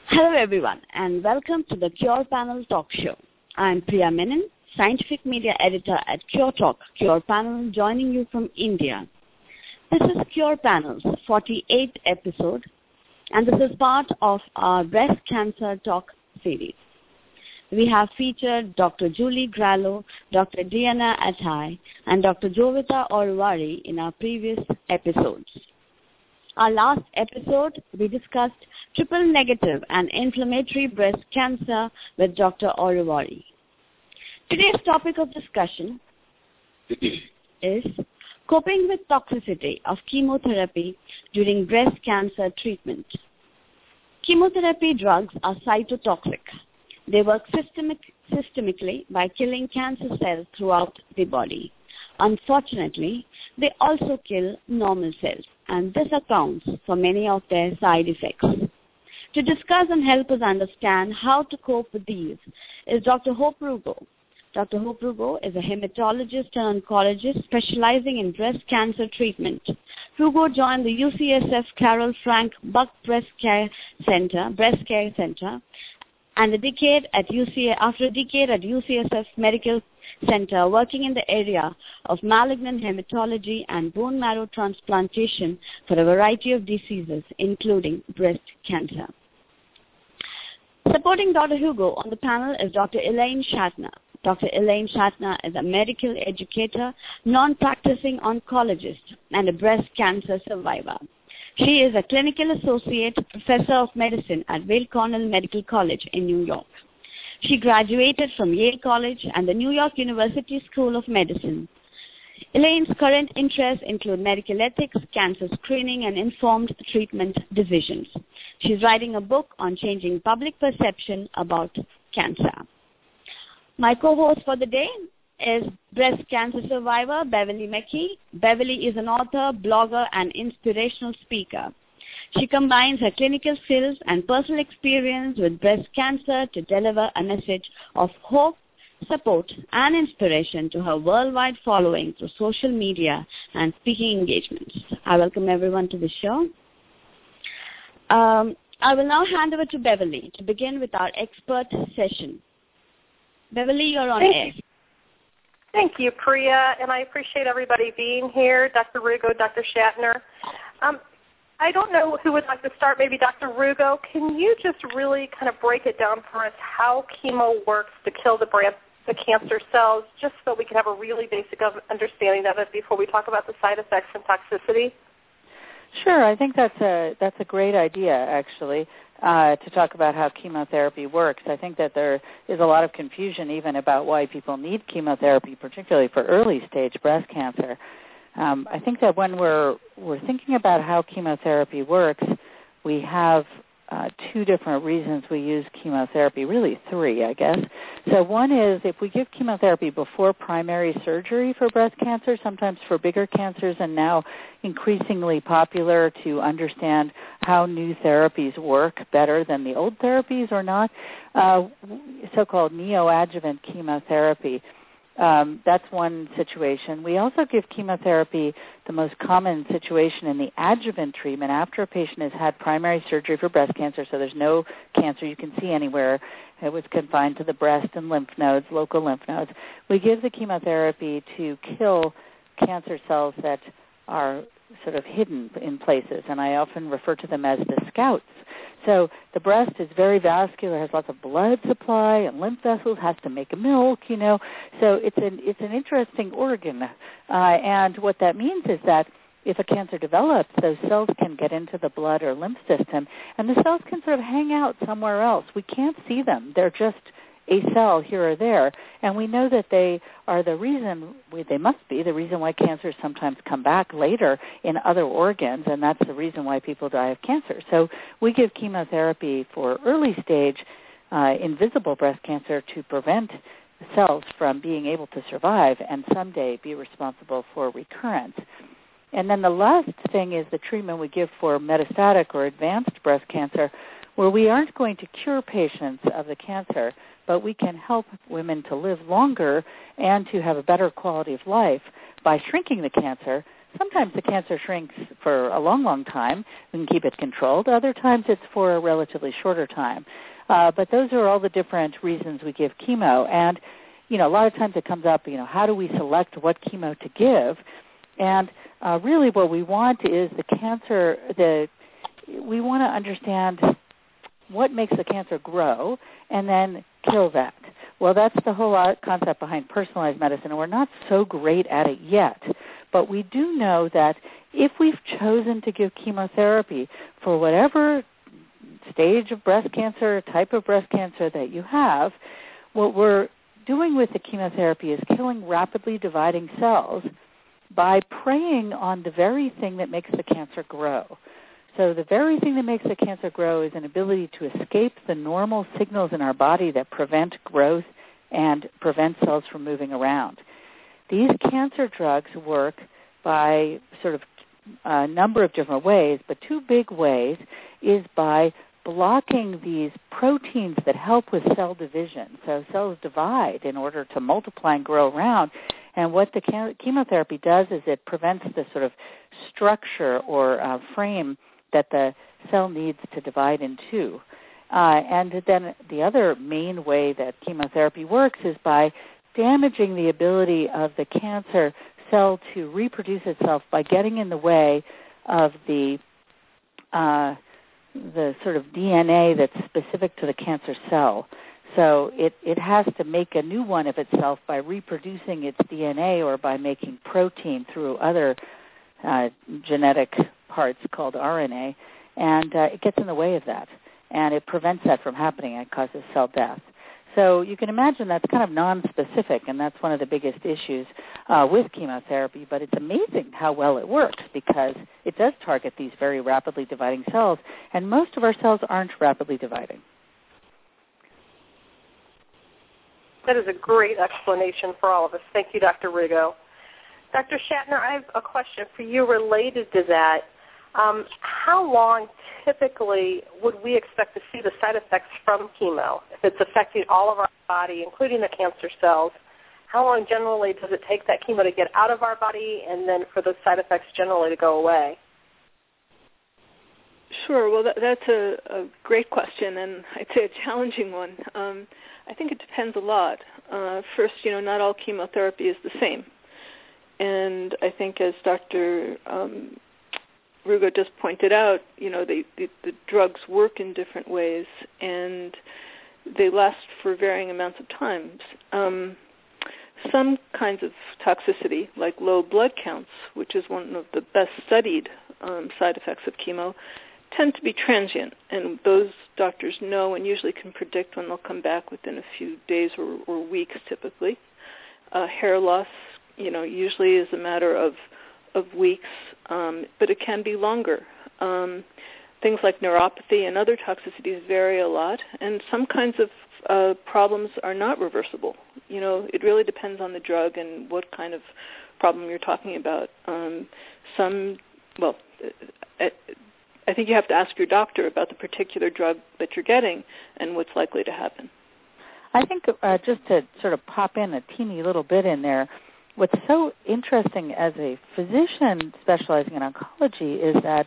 Hello everyone and welcome to the Cure Panel Talk Show. I am Priya Menon, Scientific Media Editor at Cure Talk, Cure Panel, joining you from India. This is Cure Panel's 48th episode and this is part of our Breast Cancer Talk series. We have featured Dr. Julie Grallo, Dr. Diana Atai, and Dr. Jovita Orwari in our previous episodes. Our last episode, we discussed triple-negative and inflammatory breast cancer with Dr. Orwari. Today's topic of discussion is coping with toxicity of chemotherapy during breast cancer treatment. Chemotherapy drugs are cytotoxic. They work systemically by killing cancer cells throughout the body. Unfortunately, they also kill normal cells, and this accounts for many of their side effects. To discuss and help us understand how to cope with these is Dr. Hope Rugo. Dr. Hope Rugo is a hematologist and oncologist specializing in breast cancer treatment. Rugo joined the UCSF Carol Frank Buck Breast Care Center, and after a decade at UCSF Medical Center, working in the area of malignant hematology and bone marrow transplantation for a variety of diseases, including breast cancer. Supporting Dr. Hugo on the panel is Dr. Elaine Shatner. Dr. Elaine Shatner is a medical educator, non-practicing oncologist, and a breast cancer survivor. She is a clinical associate professor of medicine at Weill Cornell Medical College in New York. She graduated from Yale College and the New York University School of Medicine. Elaine's current interests include medical ethics, cancer screening, and informed treatment decisions. She's writing a book on changing public perception about cancer. My co-host for the day is breast cancer survivor Beverly McKee. Beverly is an author, blogger, and inspirational speaker. She combines her clinical skills and personal experience with breast cancer to deliver a message of hope, support, and inspiration to her worldwide following through social media and speaking engagements. I welcome everyone to the show. I will now hand over to Beverly to begin with our expert session. Beverly, you're on air. Thank you, Priya, and I appreciate everybody being here, Dr. Rugo, Dr. Shatner. I don't know who would like to start, maybe Dr. Rugo. Can you just really kind of break it down for us how chemo works to kill the cancer cells, just so we can have a really basic understanding of it before we talk about the side effects and toxicity? Sure, I think that's a great idea, actually. To talk about how chemotherapy works. I think that there is a lot of confusion even about why people need chemotherapy, particularly for early-stage breast cancer. I think that when we're thinking about how chemotherapy works, we have two different reasons we use chemotherapy, really three, I guess. So one is if we give chemotherapy before primary surgery for breast cancer, sometimes for bigger cancers, and now increasingly popular to understand how new therapies work better than the old therapies or not, so-called neoadjuvant chemotherapy. That's one situation. We also give chemotherapy, the most common situation in the adjuvant treatment after a patient has had primary surgery for breast cancer, so there's no cancer you can see anywhere. It was confined to the breast and lymph nodes, local lymph nodes. We give the chemotherapy to kill cancer cells that are sort of hidden in places, and I often refer to them as the scouts. So the breast is very vascular, has lots of blood supply and lymph vessels, has to make milk, So it's an interesting organ. And what that means is that if a cancer develops, those cells can get into the blood or lymph system, and the cells can sort of hang out somewhere else. We can't see them. They're just a cell here or there, and we know that they are the reason, they must be the reason why cancers sometimes come back later in other organs, and that's the reason why people die of cancer. So we give chemotherapy for early stage invisible breast cancer to prevent cells from being able to survive and someday be responsible for recurrence. And then the last thing is the treatment we give for metastatic or advanced breast cancer, where we aren't going to cure patients of the cancer, but we can help women to live longer and to have a better quality of life by shrinking the cancer sometimes the cancer shrinks for a long, long time. We can keep it controlled. Other times it's for a relatively shorter time. But those are all the different reasons we give chemo. And, a lot of times it comes up, how do we select what chemo to give? And really what we want is we want to understand what makes the cancer grow and then kill that. Well, that's the whole concept behind personalized medicine, and we're not so great at it yet. But we do know that if we've chosen to give chemotherapy for whatever stage of breast cancer, type of breast cancer that you have, what we're doing with the chemotherapy is killing rapidly dividing cells by preying on the very thing that makes the cancer grow. So the very thing that makes the cancer grow is an ability to escape the normal signals in our body that prevent growth and prevent cells from moving around. These cancer drugs work by sort of a number of different ways, but two big ways is by blocking these proteins that help with cell division. So cells divide in order to multiply and grow around. And what the chemotherapy does is it prevents the sort of structure or frame that the cell needs to divide in two. And then the other main way that chemotherapy works is by damaging the ability of the cancer cell to reproduce itself by getting in the way of the sort of DNA that's specific to the cancer cell. So it has to make a new one of itself by reproducing its DNA or by making protein through other genetic parts called RNA, and it gets in the way of that, and it prevents that from happening and causes cell death. So you can imagine that's kind of nonspecific, and that's one of the biggest issues with chemotherapy, but it's amazing how well it works because it does target these very rapidly dividing cells, and most of our cells aren't rapidly dividing. That is a great explanation for all of us. Thank you, Dr. Rugo. Dr. Shatner, I have a question for you related to that. How long typically would we expect to see the side effects from chemo? If it's affecting all of our body, including the cancer cells, how long generally does it take that chemo to get out of our body and then for those side effects generally to go away? Sure. Well, that's a great question, and I'd say a challenging one. I think it depends a lot. First, not all chemotherapy is the same. And I think as Dr. Rugo just pointed out, the drugs work in different ways, and they last for varying amounts of times. Some kinds of toxicity, like low blood counts, which is one of the best studied side effects of chemo, tend to be transient, and those doctors know and usually can predict when they'll come back within a few days or weeks typically. Hair loss, usually is a matter of weeks, but it can be longer. Things like neuropathy and other toxicities vary a lot, and some kinds of problems are not reversible. It really depends on the drug and what kind of problem you're talking about. I think you have to ask your doctor about the particular drug that you're getting and what's likely to happen. I think just to sort of pop in a teeny little bit in there, what's so interesting as a physician specializing in oncology is that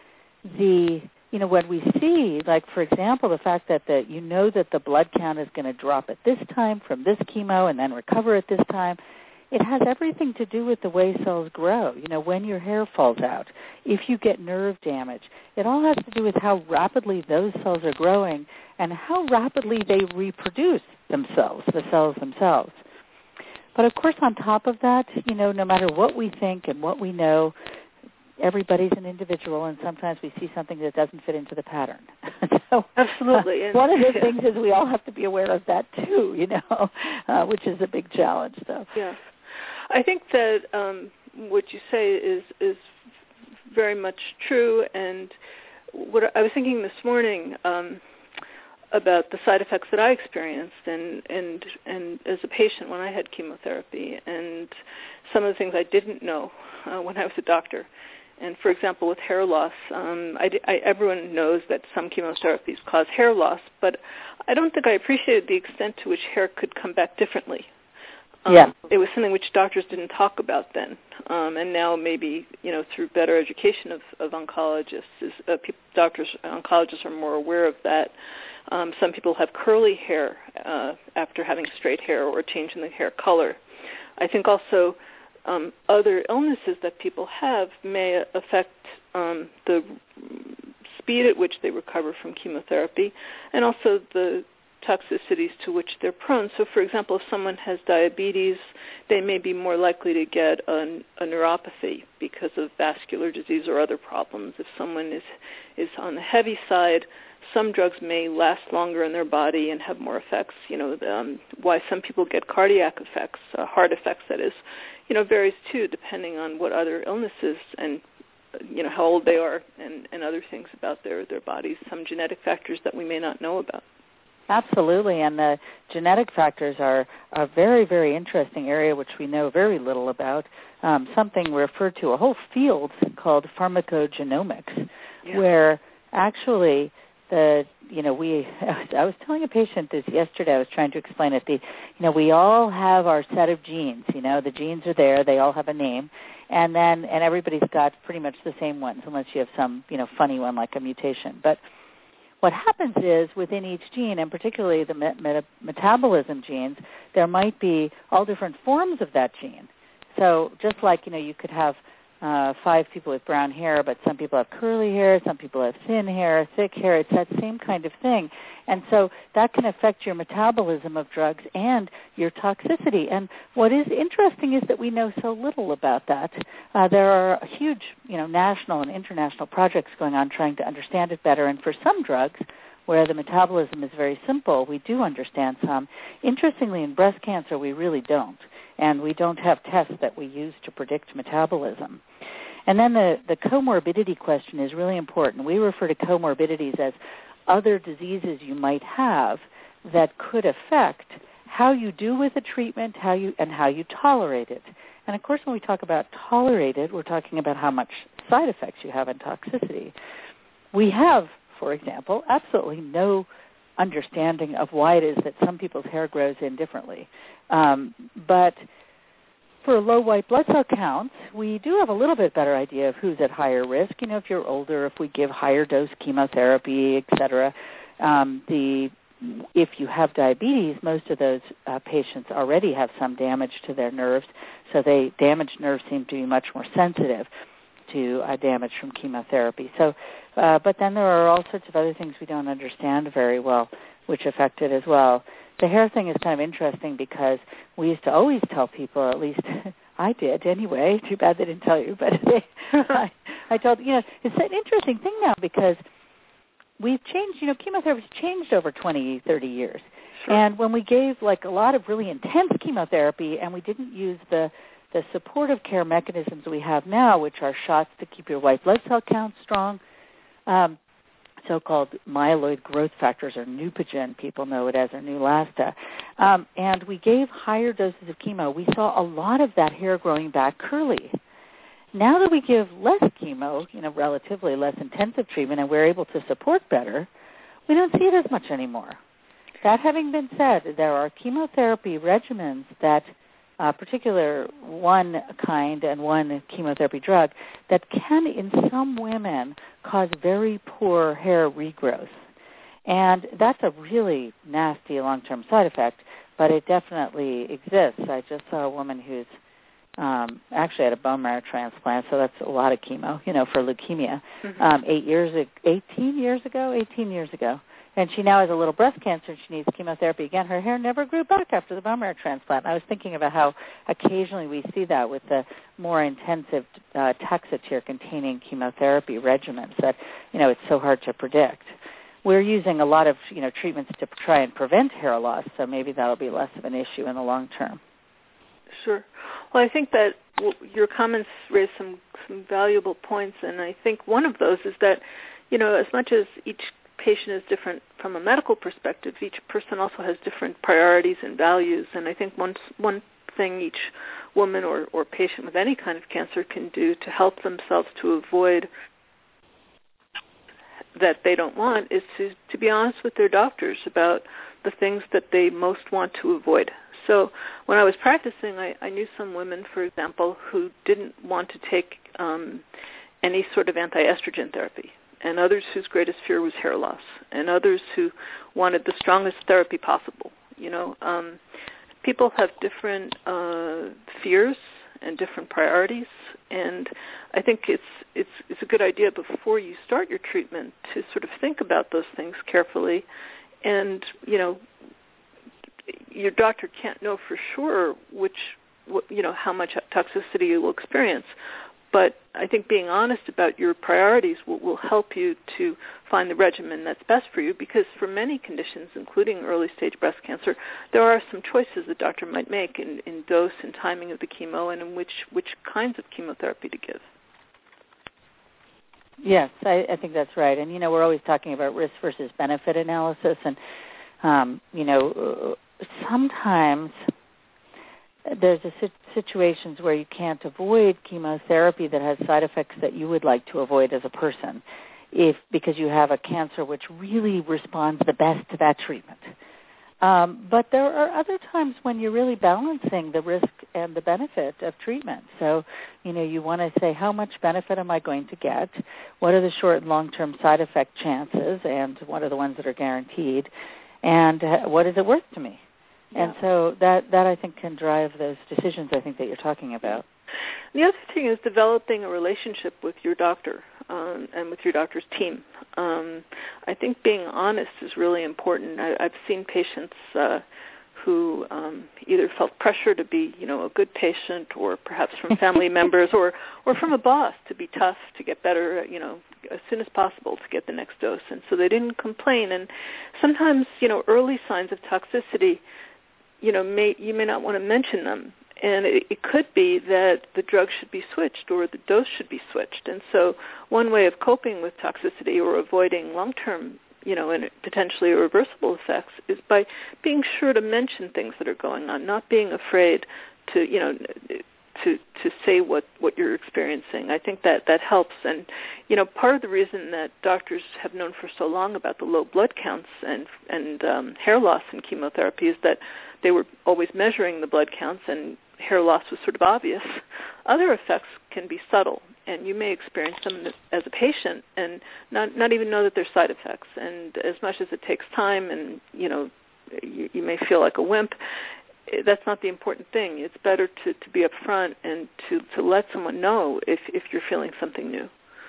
when we see, like, for example, the fact that that the blood count is going to drop at this time from this chemo and then recover at this time, it has everything to do with the way cells grow. When your hair falls out, if you get nerve damage, it all has to do with how rapidly those cells are growing and how rapidly they reproduce themselves, the cells themselves. But of course, on top of that, no matter what we think and what we know, everybody's an individual, and sometimes we see something that doesn't fit into the pattern. So, absolutely. One of the things is we all have to be aware of that too, which is a big challenge. So. Yeah. I think that what you say is very much true, and what I was thinking this morning about the side effects that I experienced and as a patient when I had chemotherapy, and some of the things I didn't know when I was a doctor. And for example, with hair loss, everyone knows that some chemotherapies cause hair loss, but I don't think I appreciated the extent to which hair could come back differently. It was something which doctors didn't talk about then, and now maybe through better education of oncologists, oncologists are more aware of that. Some people have curly hair after having straight hair or changing the hair color. I think also other illnesses that people have may affect the speed at which they recover from chemotherapy, and also the toxicities to which they're prone. So, for example, if someone has diabetes, they may be more likely to get a neuropathy because of vascular disease or other problems. If someone is on the heavy side, some drugs may last longer in their body and have more effects. Why some people get cardiac effects, heart effects, that is, varies too, depending on what other illnesses and how old they are and other things about their bodies, some genetic factors that we may not know about. Absolutely, and the genetic factors are a very, very interesting area which we know very little about, something referred to, a whole field called pharmacogenomics, where actually I was telling a patient this yesterday, I was trying to explain it, we all have our set of genes, the genes are there, they all have a name, and everybody's got pretty much the same ones, unless you have some, funny one like a mutation. But what happens is within each gene, and particularly the metabolism genes, there might be all different forms of that gene. So just like, you could have 5 people with brown hair, but some people have curly hair, some people have thin hair, thick hair. It's that same kind of thing. And so that can affect your metabolism of drugs and your toxicity. And what is interesting is that we know so little about that. There are huge, national and international projects going on trying to understand it better. And for some drugs, where the metabolism is very simple, we do understand some. Interestingly, in breast cancer, we really don't. And we don't have tests that we use to predict metabolism. And then the comorbidity question is really important. We refer to comorbidities as other diseases you might have that could affect how you do with the treatment, how you tolerate it. And of course, when we talk about tolerate it, we're talking about how much side effects you have and toxicity. We have, for example, absolutely no understanding of why it is that some people's hair grows in differently. But for low white blood cell counts, we do have a little bit better idea of who's at higher risk. If you're older, if we give higher dose chemotherapy, et cetera. If you have diabetes, most of those patients already have some damage to their nerves, so damaged nerves seem to be much more sensitive to damage from chemotherapy. So, but then there are all sorts of other things we don't understand very well, which affect it as well. The hair thing is kind of interesting because we used to always tell people, at least I did anyway, too bad they didn't tell you, but I told, it's an interesting thing now because we've changed, chemotherapy's changed over 20, 30 years. Sure. And when we gave a lot of really intense chemotherapy and we didn't use the supportive care mechanisms we have now, which are shots to keep your white blood cell count strong, so-called myeloid growth factors, or Neupogen, people know it as, or Neulasta. And we gave higher doses of chemo. We saw a lot of that hair growing back curly. Now that we give less chemo, relatively less intensive treatment, and we're able to support better, we don't see it as much anymore. That having been said, there are chemotherapy regimens that particular one kind and one chemotherapy drug that can, in some women, cause very poor hair regrowth. And that's a really nasty long-term side effect, but it definitely exists. I just saw a woman who's actually had a bone marrow transplant, so that's a lot of chemo, for leukemia, 18 years ago. And she now has a little breast cancer and she needs chemotherapy again. Her hair never grew back after the bone marrow transplant. I was thinking about how occasionally we see that with the more intensive Taxotere-containing chemotherapy regimens that, it's so hard to predict. We're using a lot of, treatments to try and prevent hair loss, so maybe that'll be less of an issue in the long term. Sure. Well, I think that your comments raised some valuable points, and I think one of those is that, as much as each patient is different from a medical perspective, each person also has different priorities and values, and I think one thing each woman or patient with any kind of cancer can do to help themselves to avoid that they don't want is to be honest with their doctors about the things that they most want to avoid. So when I was practicing, I knew some women, for example, who didn't want to take any sort of anti-estrogen therapy, and others whose greatest fear was hair loss, and others who wanted the strongest therapy possible. People have different fears and different priorities, and I think it's a good idea before you start your treatment to sort of think about those things carefully. And your doctor can't know for sure how much toxicity you will experience, but I think being honest about your priorities will help you to find the regimen that's best for you, because for many conditions, including early-stage breast cancer, there are some choices the doctor might make in dose and timing of the chemo and in which kinds of chemotherapy to give. Yes, I think that's right. And, we're always talking about risk versus benefit analysis. And, sometimes there's situations where you can't avoid chemotherapy that has side effects that you would like to avoid as a person, because you have a cancer which really responds the best to that treatment. But there are other times when you're really balancing the risk and the benefit of treatment. So, you want to say, how much benefit am I going to get? What are the short and long-term side effect chances, and what are the ones that are guaranteed? And what is it worth to me? Yeah. And so that I think can drive those decisions I think that you're talking about. The other thing is developing a relationship with your doctor and with your doctor's team. I think being honest is really important. I've seen patients who either felt pressure to be, a good patient, or perhaps from family members, or from a boss to be tough, to get better, as soon as possible to get the next dose. And so they didn't complain. And sometimes, early signs of toxicity, you may not want to mention them. And it could be that the drug should be switched or the dose should be switched. And so one way of coping with toxicity or avoiding long-term, and potentially irreversible effects is by being sure to mention things that are going on, not being afraid to, to say what you're experiencing. I think that helps. And, part of the reason that doctors have known for so long about the low blood counts and hair loss in chemotherapy is that they were always measuring the blood counts, and hair loss was sort of obvious. Other effects can be subtle, and you may experience them as a patient and not even know that they're side effects. And as much as it takes time and, you may feel like a wimp, that's not the important thing. It's better to be upfront and to let someone know if you're feeling something new.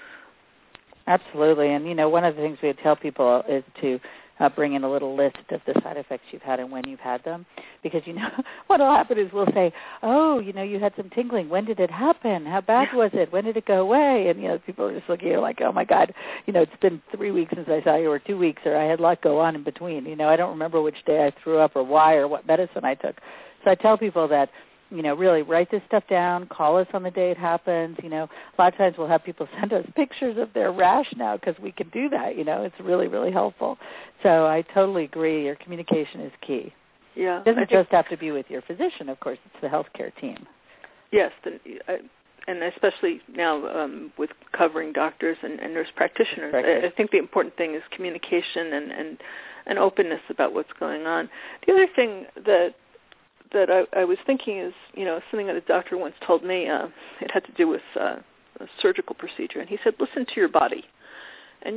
Absolutely. And, one of the things we would tell people is to bring in a little list of the side effects you've had and when you've had them. Because, what will happen is we'll say, oh, you had some tingling. When did it happen? How bad was it? When did it go away? And, people are just looking at you like, oh, my God, it's been 3 weeks since I saw you, or 2 weeks, or I had a lot go on in between. I don't remember which day I threw up or why or what medicine I took. So I tell people that, really write this stuff down, call us on the day it happens. A lot of times we'll have people send us pictures of their rash now because we can do that. It's really, really helpful. So I totally agree. Your communication is key. Yeah. It doesn't just have to be with your physician, of course. It's the healthcare team. Yes, and especially now with covering doctors and nurse practitioners. I think the important thing is communication and openness about what's going on. The other thing that I was thinking is, something that a doctor once told me. It had to do with a surgical procedure, and he said, "Listen to your body." And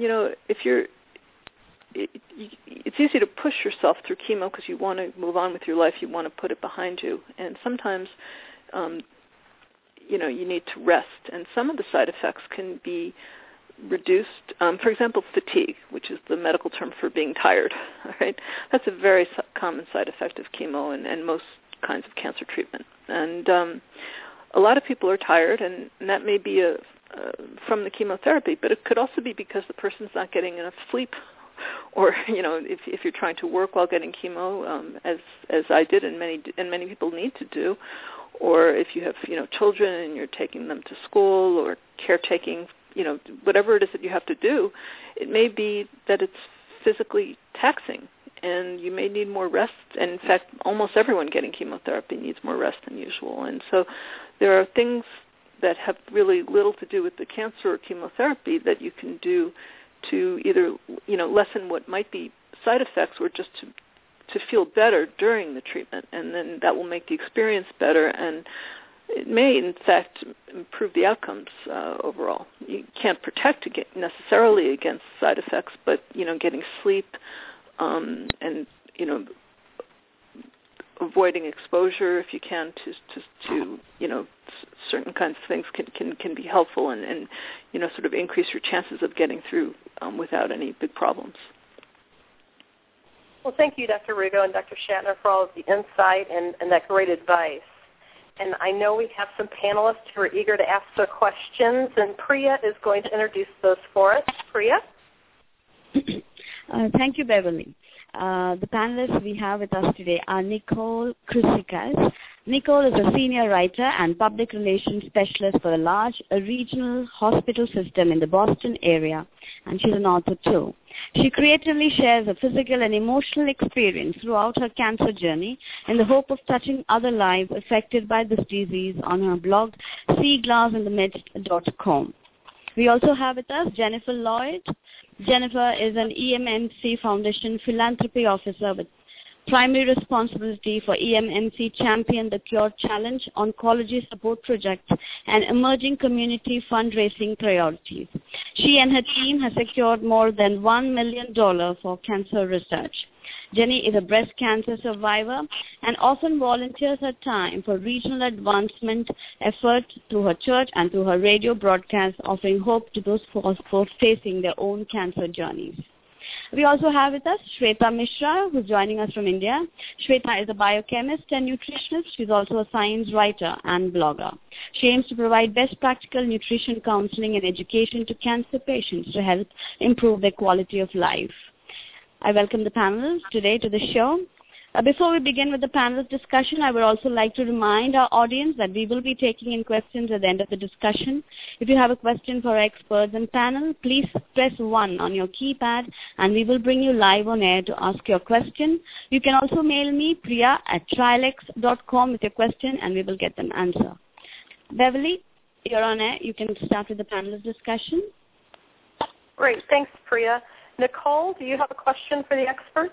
it's easy to push yourself through chemo because you want to move on with your life, you want to put it behind you, and sometimes, you need to rest. And some of the side effects can be reduced. For example, fatigue, which is the medical term for being tired. Right? That's a very common side effect of chemo and most kinds of cancer treatment. And a lot of people are tired, and that may be from the chemotherapy, but it could also be because the person's not getting enough sleep, or if you're trying to work while getting chemo, as I did and many people need to do, or if you have children and you're taking them to school or caretaking, whatever it is that you have to do, it may be that it's physically taxing, and you may need more rest. And in fact, almost everyone getting chemotherapy needs more rest than usual. And so there are things that have really little to do with the cancer or chemotherapy that you can do to either, lessen what might be side effects or just to feel better during the treatment, and then that will make the experience better, and it may, in fact, improve the outcomes overall. You can't protect necessarily against side effects, but, getting sleep and, avoiding exposure if you can to certain kinds of things can be helpful and sort of increase your chances of getting through without any big problems. Well, thank you, Dr. Rugo and Dr. Shatner, for all of the insight and that great advice. And I know we have some panelists who are eager to ask their questions, and Priya is going to introduce those for us. Priya? Thank you, Beverly. The panelists we have with us today are Nicole Krusikas. Nicole is a senior writer and public relations specialist for a regional hospital system in the Boston area, and she's an author too. She creatively shares a physical and emotional experience throughout her cancer journey in the hope of touching other lives affected by this disease on her blog, seeglassinthemidst.com. We also have with us Jennifer Lloyd. Jennifer is an EMMC Foundation philanthropy officer with primary responsibility for EMMC Champion the Cure Challenge, Oncology Support Project, and emerging community fundraising priorities. She and her team have secured more than $1 million for cancer research. Jenny is a breast cancer survivor and often volunteers her time for regional advancement efforts through her church and through her radio broadcasts, offering hope to those facing their own cancer journeys. We also have with us Shweta Mishra, who's joining us from India. Shweta is a biochemist and nutritionist. She's also a science writer and blogger. She aims to provide best practical nutrition counseling and education to cancer patients to help improve their quality of life. I welcome the panelists today to the show. Before we begin with the panelist discussion, I would also like to remind our audience that we will be taking in questions at the end of the discussion. If you have a question for our experts and panel, please press 1 on your keypad and we will bring you live on air to ask your question. You can also mail me, priya@trilex.com, with your question and we will get an answer. Beverly, you're on air. You can start with the panelist discussion. Great. Thanks, Priya. Nicole, do you have a question for the experts?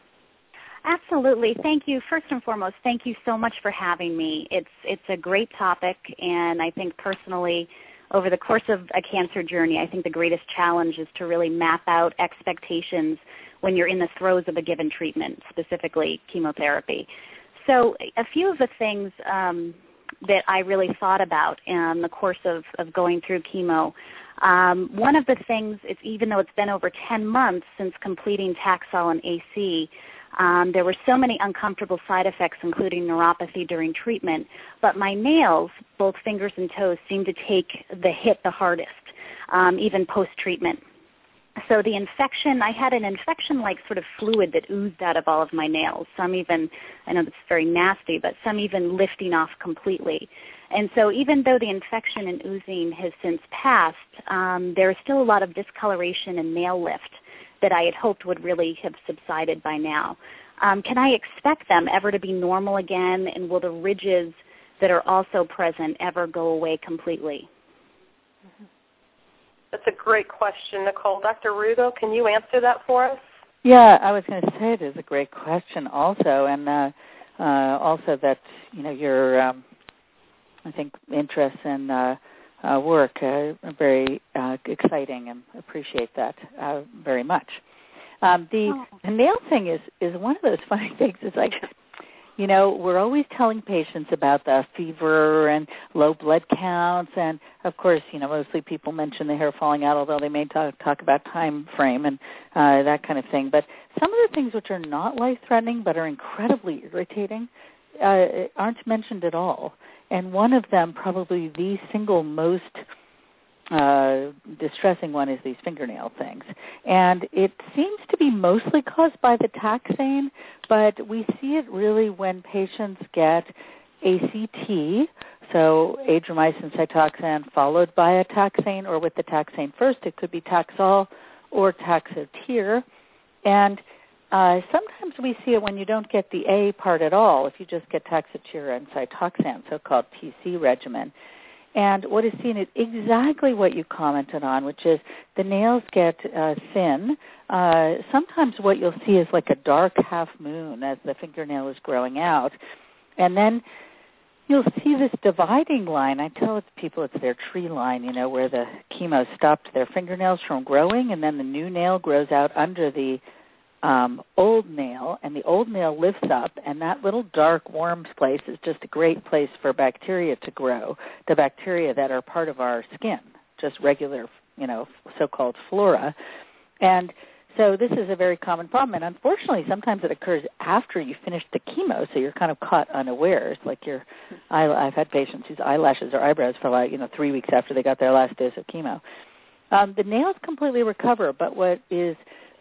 Absolutely. Thank you. First and foremost, thank you so much for having me. It's a great topic, and I think personally, over the course of a cancer journey, I think the greatest challenge is to really map out expectations when you're in the throes of a given treatment, specifically chemotherapy. So a few of the things that I really thought about in the course of going through chemo, one of the things, even though it's been over 10 months since completing Taxol and AC, there were so many uncomfortable side effects, including neuropathy during treatment, but my nails, both fingers and toes, seemed to take the hit the hardest, even post-treatment. So the infection, I had an infection-like sort of fluid that oozed out of all of my nails, some even, I know that's very nasty, but some even lifting off completely. And so even though the infection and oozing has since passed, there is still a lot of discoloration and nail lift that I had hoped would really have subsided by now. Can I expect them ever to be normal again, and will the ridges that are also present ever go away completely? That's a great question, Nicole. Dr. Rugo, can you answer that for us? Yeah, I was going to say it is a great question also, and also that, your, I think, interests and work are very exciting, and appreciate that very much. The nail thing is one of those funny things. It's like, we're always telling patients about the fever and low blood counts, and of course, mostly people mention the hair falling out, although they may talk about time frame and that kind of thing. But some of the things which are not life-threatening but are incredibly irritating aren't mentioned at all. And one of them, probably the single most distressing one, is these fingernail things. And it seems to be mostly caused by the taxane, but we see it really when patients get ACT, so adriamycin cytoxan followed by a taxane, or with the taxane first. It could be Taxol or Taxotere. And sometimes we see it when you don't get the A part at all, if you just get Taxotere and Cytoxan, so-called TC regimen. And what is seen is exactly what you commented on, which is the nails get thin. Sometimes what you'll see is like a dark half moon as the fingernail is growing out. And then you'll see this dividing line. I tell people it's their tree line, where the chemo stopped their fingernails from growing, and then the new nail grows out under the old nail, and the old nail lifts up, and that little dark worm's place is just a great place for bacteria to grow, the bacteria that are part of our skin, just regular, so-called flora. And so this is a very common problem, and unfortunately sometimes it occurs after you finish the chemo, so you're kind of caught unawares. Like I've had patients whose eyelashes or eyebrows fell out, 3 weeks after they got their last dose of chemo. The nails completely recover, but what is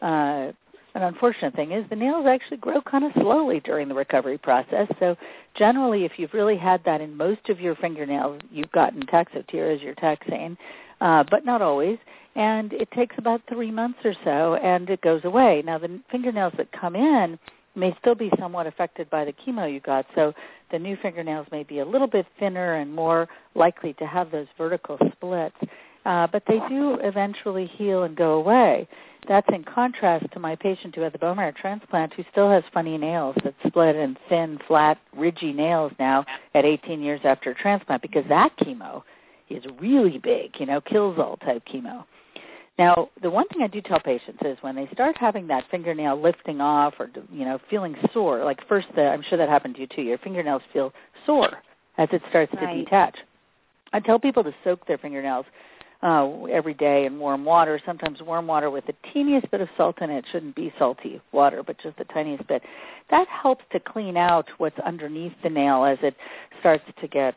an unfortunate thing is the nails actually grow kind of slowly during the recovery process. So generally, if you've really had that in most of your fingernails, you've gotten Taxotere as your taxane, but not always. And it takes about 3 months or so, and it goes away. Now, the fingernails that come in may still be somewhat affected by the chemo you got, so the new fingernails may be a little bit thinner and more likely to have those vertical splits. But they do eventually heal and go away. That's in contrast to my patient who had the bone marrow transplant who still has funny nails that split and thin, flat, ridgy nails now at 18 years after transplant because that chemo is really big, Kilzol type chemo. Now, the one thing I do tell patients is when they start having that fingernail lifting off or, feeling sore, like first, I'm sure that happened to you too, your fingernails feel sore as it starts to detach. I tell people to soak their fingernails every day in warm water, sometimes warm water with the teeniest bit of salt in it. Shouldn't be salty water, but just the tiniest bit. That helps to clean out what's underneath the nail as it starts to get,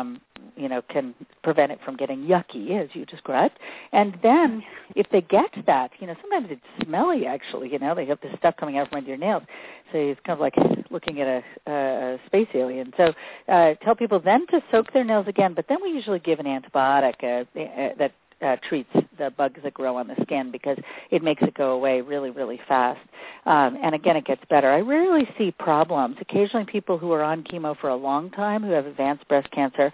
can prevent it from getting yucky, as you described. And then if they get that, sometimes it's smelly, actually. They have this stuff coming out from under your nails. So it's kind of like looking at a space alien. So tell people then to soak their nails again, but then we usually give an antibiotic that treats the bugs that grow on the skin because it makes it go away really, really fast. And again, it gets better. I rarely see problems. Occasionally people who are on chemo for a long time who have advanced breast cancer,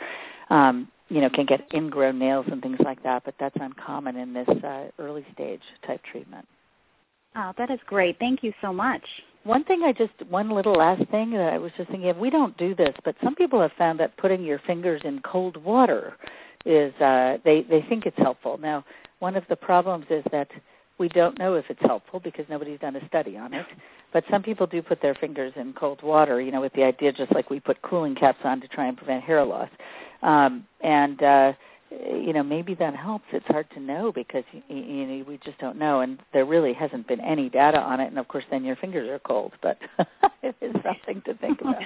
can get ingrown nails and things like that, but that's uncommon in this early stage type treatment. Oh, that is great. Thank you so much. One little last thing that I was just thinking of, we don't do this, but some people have found that putting your fingers in cold water is, they think it's helpful. Now, one of the problems is that we don't know if it's helpful because nobody's done a study on it, but some people do put their fingers in cold water, with the idea just like we put cooling caps on to try and prevent hair loss. Maybe that helps. It's hard to know because we just don't know, and there really hasn't been any data on it. And of course, then your fingers are cold. But it is something to think about.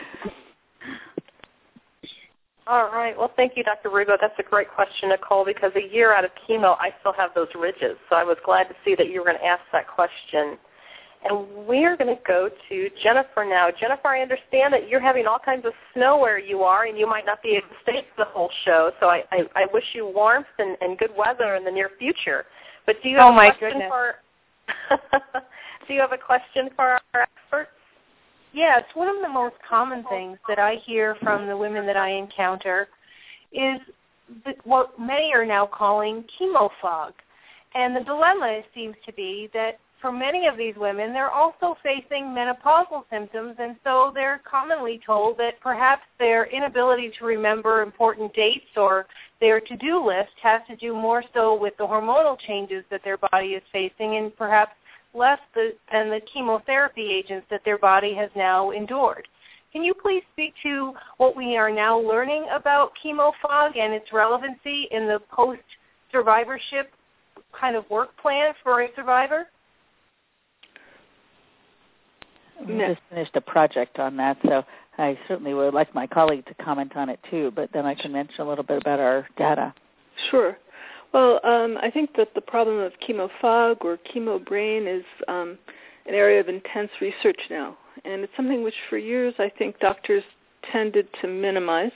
All right. Well, thank you, Dr. Rugo. That's a great question, Nicole, because a year out of chemo, I still have those ridges. So I was glad to see that you were going to ask that question. And we're going to go to Jennifer now. Jennifer, I understand that you're having all kinds of snow where you are, and you might not be able to stay for the whole show. So I wish you warmth and good weather in the near future. But do you have a question do you have a question for our experts? Yes, one of the most common things that I hear from the women that I encounter is what many are now calling chemo fog. And the dilemma seems to be that for many of these women, they're also facing menopausal symptoms, and so they're commonly told that perhaps their inability to remember important dates or their to-do list has to do more so with the hormonal changes that their body is facing and perhaps less than the chemotherapy agents that their body has now endured. Can you please speak to what we are now learning about chemo fog and its relevancy in the post-survivorship kind of work plan for a survivor? We just finished a project on that, so I certainly would like my colleague to comment on it too, but then I can mention a little bit about our data. Sure. Well, I think that the problem of chemo fog or chemo brain is an area of intense research now, and it's something which for years I think doctors tended to minimize.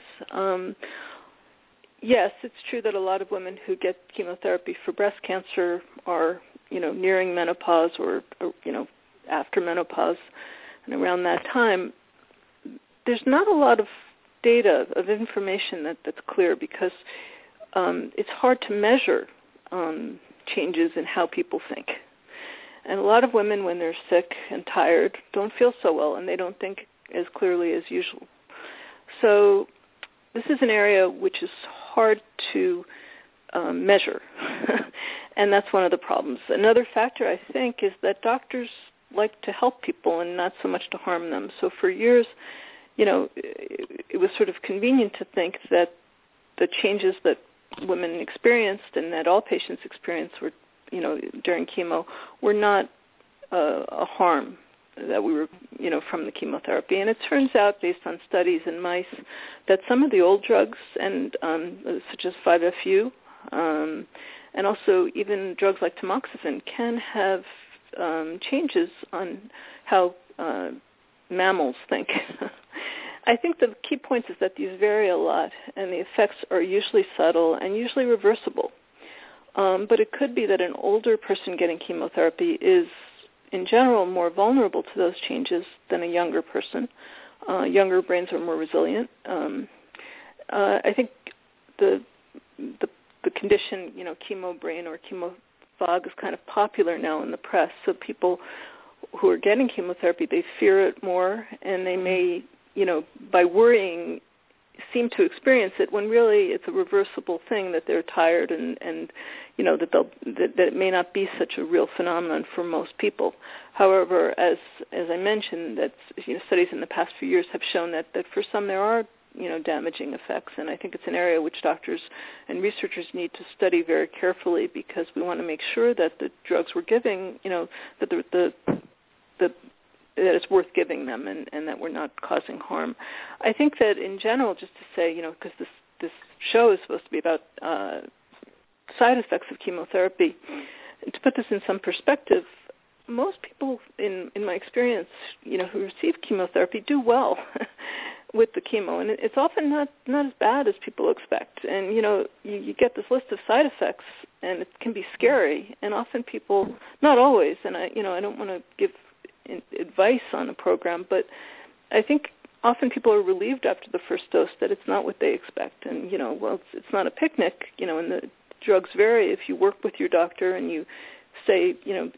Yes, it's true that a lot of women who get chemotherapy for breast cancer are, nearing menopause or after menopause and around that time. There's not a lot of data, of information that's clear, because it's hard to measure changes in how people think. And a lot of women, when they're sick and tired, don't feel so well, and they don't think as clearly as usual. So this is an area which is hard to measure, and that's one of the problems. Another factor, I think, is that doctors like to help people and not so much to harm them. So for years, it was sort of convenient to think that the changes that women experienced and that all patients experienced were, during chemo, were not a harm that we were, from the chemotherapy. And it turns out, based on studies in mice, that some of the old drugs, and such as 5-FU, and also even drugs like tamoxifen, can have changes on how mammals think. I think the key point is that these vary a lot, and the effects are usually subtle and usually reversible. But it could be that an older person getting chemotherapy is, in general, more vulnerable to those changes than a younger person. Younger brains are more resilient. I think the condition, chemo brain or chemo fog, is kind of popular now in the press. So people who are getting chemotherapy, they fear it more, and they may, by worrying, seem to experience it when really it's a reversible thing, that they're tired and that it may not be such a real phenomenon for most people. However, as I mentioned, that studies in the past few years have shown that for some there are damaging effects, and I think it's an area which doctors and researchers need to study very carefully, because we want to make sure that the drugs we're giving, that it's worth giving them, and that we're not causing harm. I think that in general, just to say, because this show is supposed to be about side effects of chemotherapy, to put this in some perspective, most people, in my experience, who receive chemotherapy do well with the chemo, and it's often not as bad as people expect. And you get this list of side effects, and it can be scary. And often people, not always, and I don't want to give advice on a program, but I think often people are relieved after the first dose that it's not what they expect. And it's not a picnic, and the drugs vary. If you work with your doctor and you say,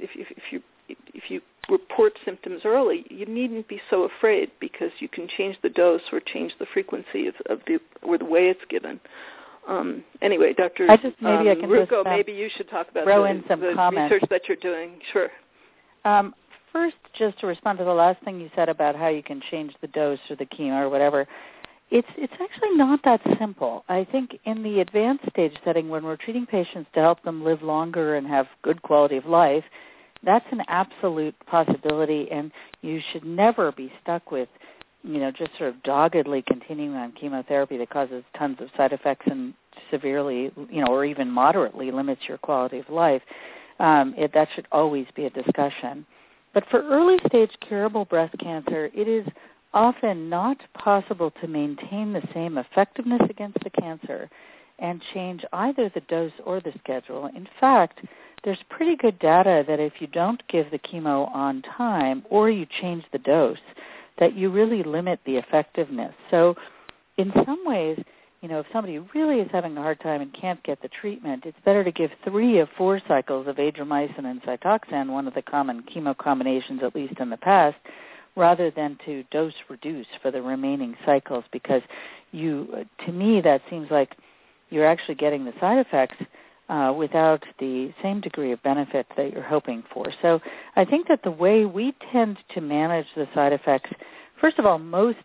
if you report symptoms early, you needn't be so afraid, because you can change the dose or change the frequency of the way it's given. Anyway, Dr. Rugo, maybe you should talk about the research that you're doing. Sure. First, just to respond to the last thing you said about how you can change the dose or the chemo or whatever, it's actually not that simple. I think in the advanced stage setting, when we're treating patients to help them live longer and have good quality of life, that's an absolute possibility, and you should never be stuck with, just sort of doggedly continuing on chemotherapy that causes tons of side effects and severely, or even moderately limits your quality of life. That should always be a discussion. But for early-stage curable breast cancer, it is often not possible to maintain the same effectiveness against the cancer and change either the dose or the schedule. In fact, there's pretty good data that if you don't give the chemo on time or you change the dose, that you really limit the effectiveness. So in some ways, if somebody really is having a hard time and can't get the treatment, it's better to give 3 of 4 cycles of adriamycin and Cytoxan, one of the common chemo combinations, at least in the past, rather than to dose reduce for the remaining cycles, because to me, that seems like you're actually getting the side effects without the same degree of benefit that you're hoping for. So I think that the way we tend to manage the side effects, first of all, most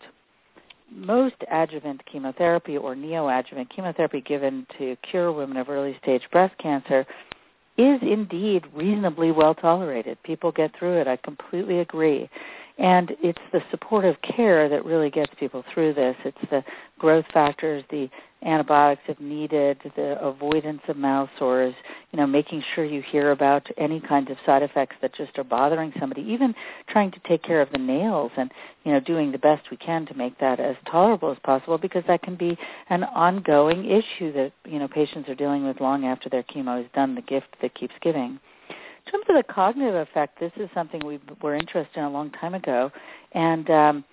adjuvant chemotherapy or neoadjuvant chemotherapy given to cure women of early-stage breast cancer is indeed reasonably well tolerated. People get through it. I completely agree. And it's the supportive care that really gets people through this. It's the growth factors, the antibiotics if needed, the avoidance of mouth sores, making sure you hear about any kinds of side effects that just are bothering somebody, even trying to take care of the nails and, doing the best we can to make that as tolerable as possible, because that can be an ongoing issue that, patients are dealing with long after their chemo is done, the gift that keeps giving. In terms of the cognitive effect, this is something we were interested in a long time ago, and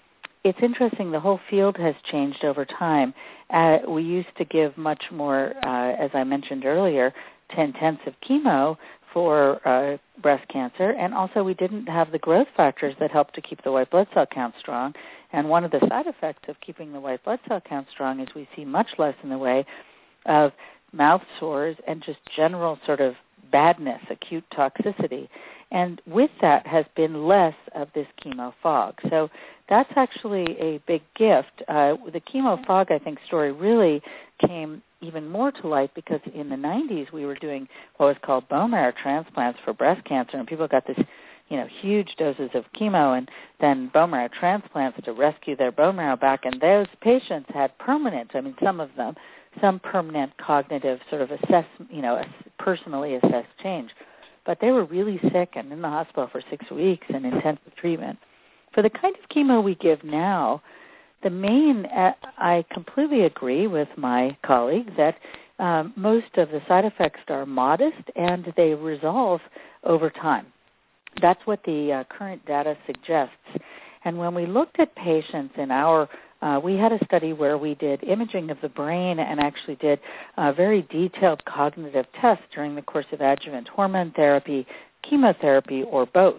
it's interesting, the whole field has changed over time. We used to give much more, as I mentioned earlier, to intensive chemo for breast cancer, and also we didn't have the growth factors that help to keep the white blood cell count strong. And one of the side effects of keeping the white blood cell count strong is we see much less in the way of mouth sores and just general sort of badness, acute toxicity. And with that has been less of this chemo fog. So that's actually a big gift. The chemo fog, I think, story really came even more to light because in the 90s we were doing what was called bone marrow transplants for breast cancer, and people got this, huge doses of chemo and then bone marrow transplants to rescue their bone marrow back, and those patients had permanent, some of them, some permanent cognitive sort of personally assessed change. But they were really sick and in the hospital for 6 weeks in intensive treatment. For the kind of chemo we give now, the main, I completely agree with my colleague that most of the side effects are modest and they resolve over time. That's what the current data suggests. And when we looked at patients in we had a study where we did imaging of the brain and actually did very detailed cognitive tests during the course of adjuvant hormone therapy, chemotherapy, or both.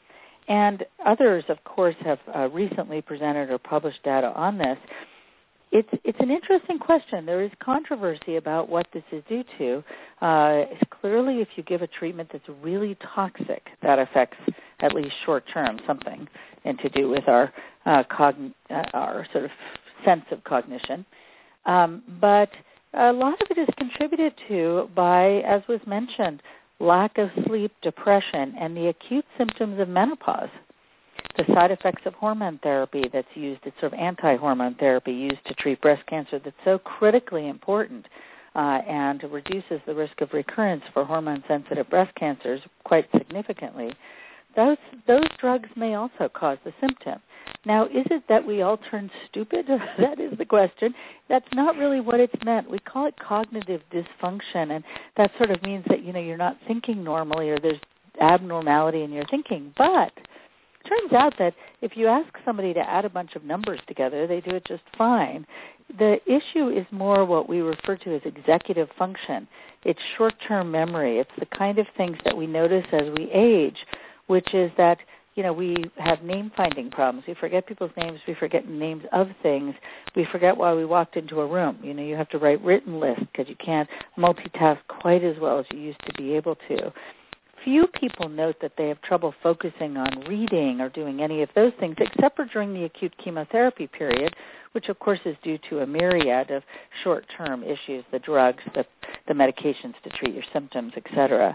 And others, of course, have recently presented or published data on this. It's an interesting question. There is controversy about what this is due to. Clearly, if you give a treatment that's really toxic, that affects, at least short-term, something and to do with our sort of sense of cognition. But a lot of it is contributed to by, as was mentioned, lack of sleep, depression, and the acute symptoms of menopause. The side effects of hormone therapy that's used, it's sort of anti-hormone therapy used to treat breast cancer that's so critically important and reduces the risk of recurrence for hormone-sensitive breast cancers quite significantly. Those drugs may also cause the symptom. Now, is it that we all turn stupid? That is the question. That's not really what it's meant. We call it cognitive dysfunction, and that sort of means that, you're not thinking normally or there's abnormality in your thinking. But it turns out that if you ask somebody to add a bunch of numbers together, they do it just fine. The issue is more what we refer to as executive function. It's short-term memory. It's the kind of things that we notice as we age, which is that, we have name-finding problems. We forget people's names. We forget names of things. We forget why we walked into a room. You have to write written lists because you can't multitask quite as well as you used to be able to. Few people note that they have trouble focusing on reading or doing any of those things, except for during the acute chemotherapy period, which, of course, is due to a myriad of short-term issues, the drugs, the medications to treat your symptoms, et cetera.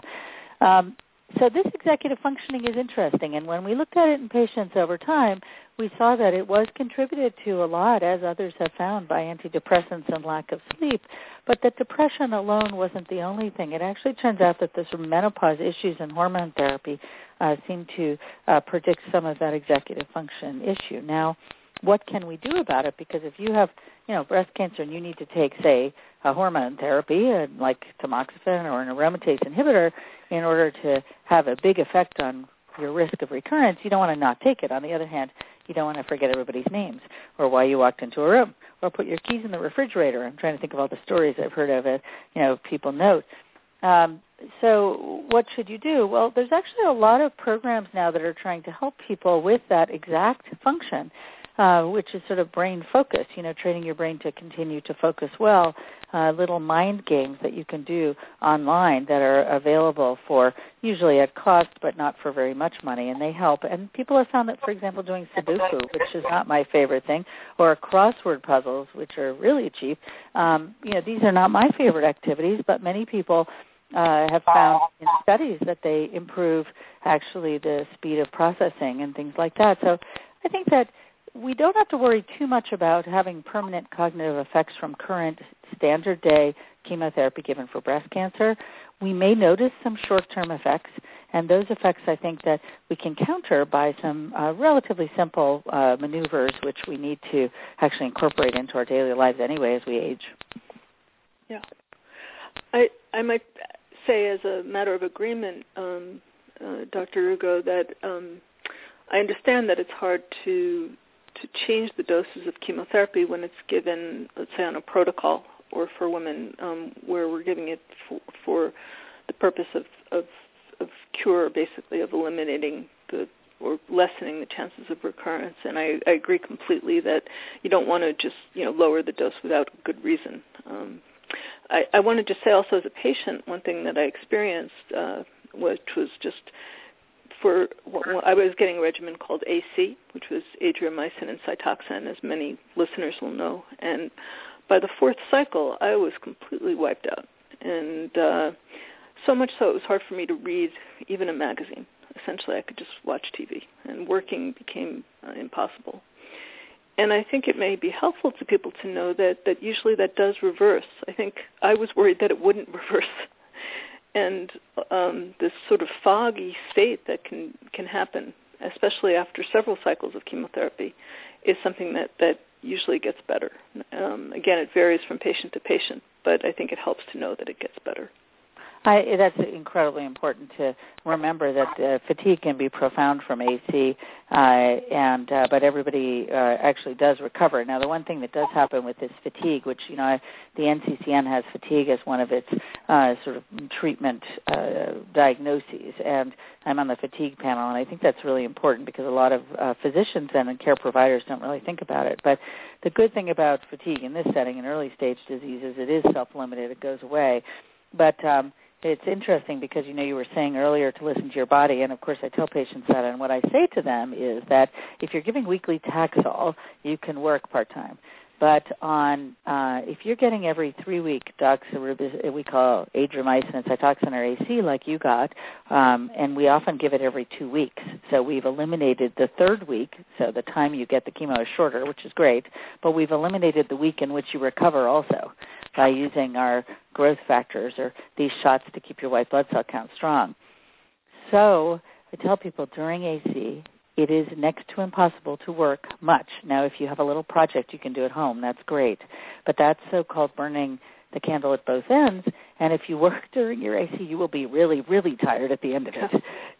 So this executive functioning is interesting, and when we looked at it in patients over time, we saw that it was contributed to a lot, as others have found, by antidepressants and lack of sleep, but that depression alone wasn't the only thing. It actually turns out that the sort of menopause issues and hormone therapy seem to predict some of that executive function issue. Now, what can we do about it? Because if you have, breast cancer and you need to take, say, a hormone therapy like tamoxifen or an aromatase inhibitor in order to have a big effect on your risk of recurrence, you don't want to not take it. On the other hand, you don't want to forget everybody's names or why you walked into a room or put your keys in the refrigerator. I'm trying to think of all the stories I've heard of it, people note. So what should you do? Well, there's actually a lot of programs now that are trying to help people with that exact function, which is sort of brain focus, training your brain to continue to focus well, little mind games that you can do online that are available for usually at cost but not for very much money, and they help. And people have found that, for example, doing Sudoku, which is not my favorite thing, or crossword puzzles, which are really cheap, these are not my favorite activities, but many people have found in studies that they improve actually the speed of processing and things like that. So I think that we don't have to worry too much about having permanent cognitive effects from current standard day chemotherapy given for breast cancer. We may notice some short-term effects, and those effects I think that we can counter by some relatively simple maneuvers which we need to actually incorporate into our daily lives anyway as we age. Yeah. I might say as a matter of agreement, Dr. Rugo, that I understand that it's hard to to change the doses of chemotherapy when it's given, let's say, on a protocol, or for women where we're giving it for the purpose of cure, basically, of eliminating or lessening the chances of recurrence. And I agree completely that you don't want to just lower the dose without good reason. I wanted to say also, as a patient, one thing that I experienced, which was just I was getting a regimen called AC, which was adriamycin and Cytoxan, as many listeners will know. And by the fourth cycle, I was completely wiped out. And so much so it was hard for me to read even a magazine. Essentially, I could just watch TV, and working became impossible. And I think it may be helpful to people to know that usually that does reverse. I think I was worried that it wouldn't reverse. And this sort of foggy state that can happen, especially after several cycles of chemotherapy, is something that usually gets better. Again, it varies from patient to patient, but I think it helps to know that it gets better. That's incredibly important to remember that fatigue can be profound from AC, but everybody actually does recover. Now, the one thing that does happen with this fatigue, which the NCCN has fatigue as one of its sort of treatment diagnoses, and I'm on the fatigue panel, and I think that's really important because a lot of physicians and care providers don't really think about it. But the good thing about fatigue in this setting, in early stage diseases, it is self-limited; it goes away, but it's interesting because, you were saying earlier to listen to your body, and of course I tell patients that, and what I say to them is that if you're giving weekly Taxol, you can work part-time. But if you're getting every 3-week doxorubicin, we call adriamycin and Cytoxan or AC like you got, and we often give it every 2 weeks. So we've eliminated the third week, so the time you get the chemo is shorter, which is great, but we've eliminated the week in which you recover also by using our growth factors or these shots to keep your white blood cell count strong. So I tell people during AC, it is next to impossible to work much. Now, if you have a little project you can do at home, that's great. But that's so-called burning the candle at both ends. And if you work during your AC, you will be really, really tired at the end of it.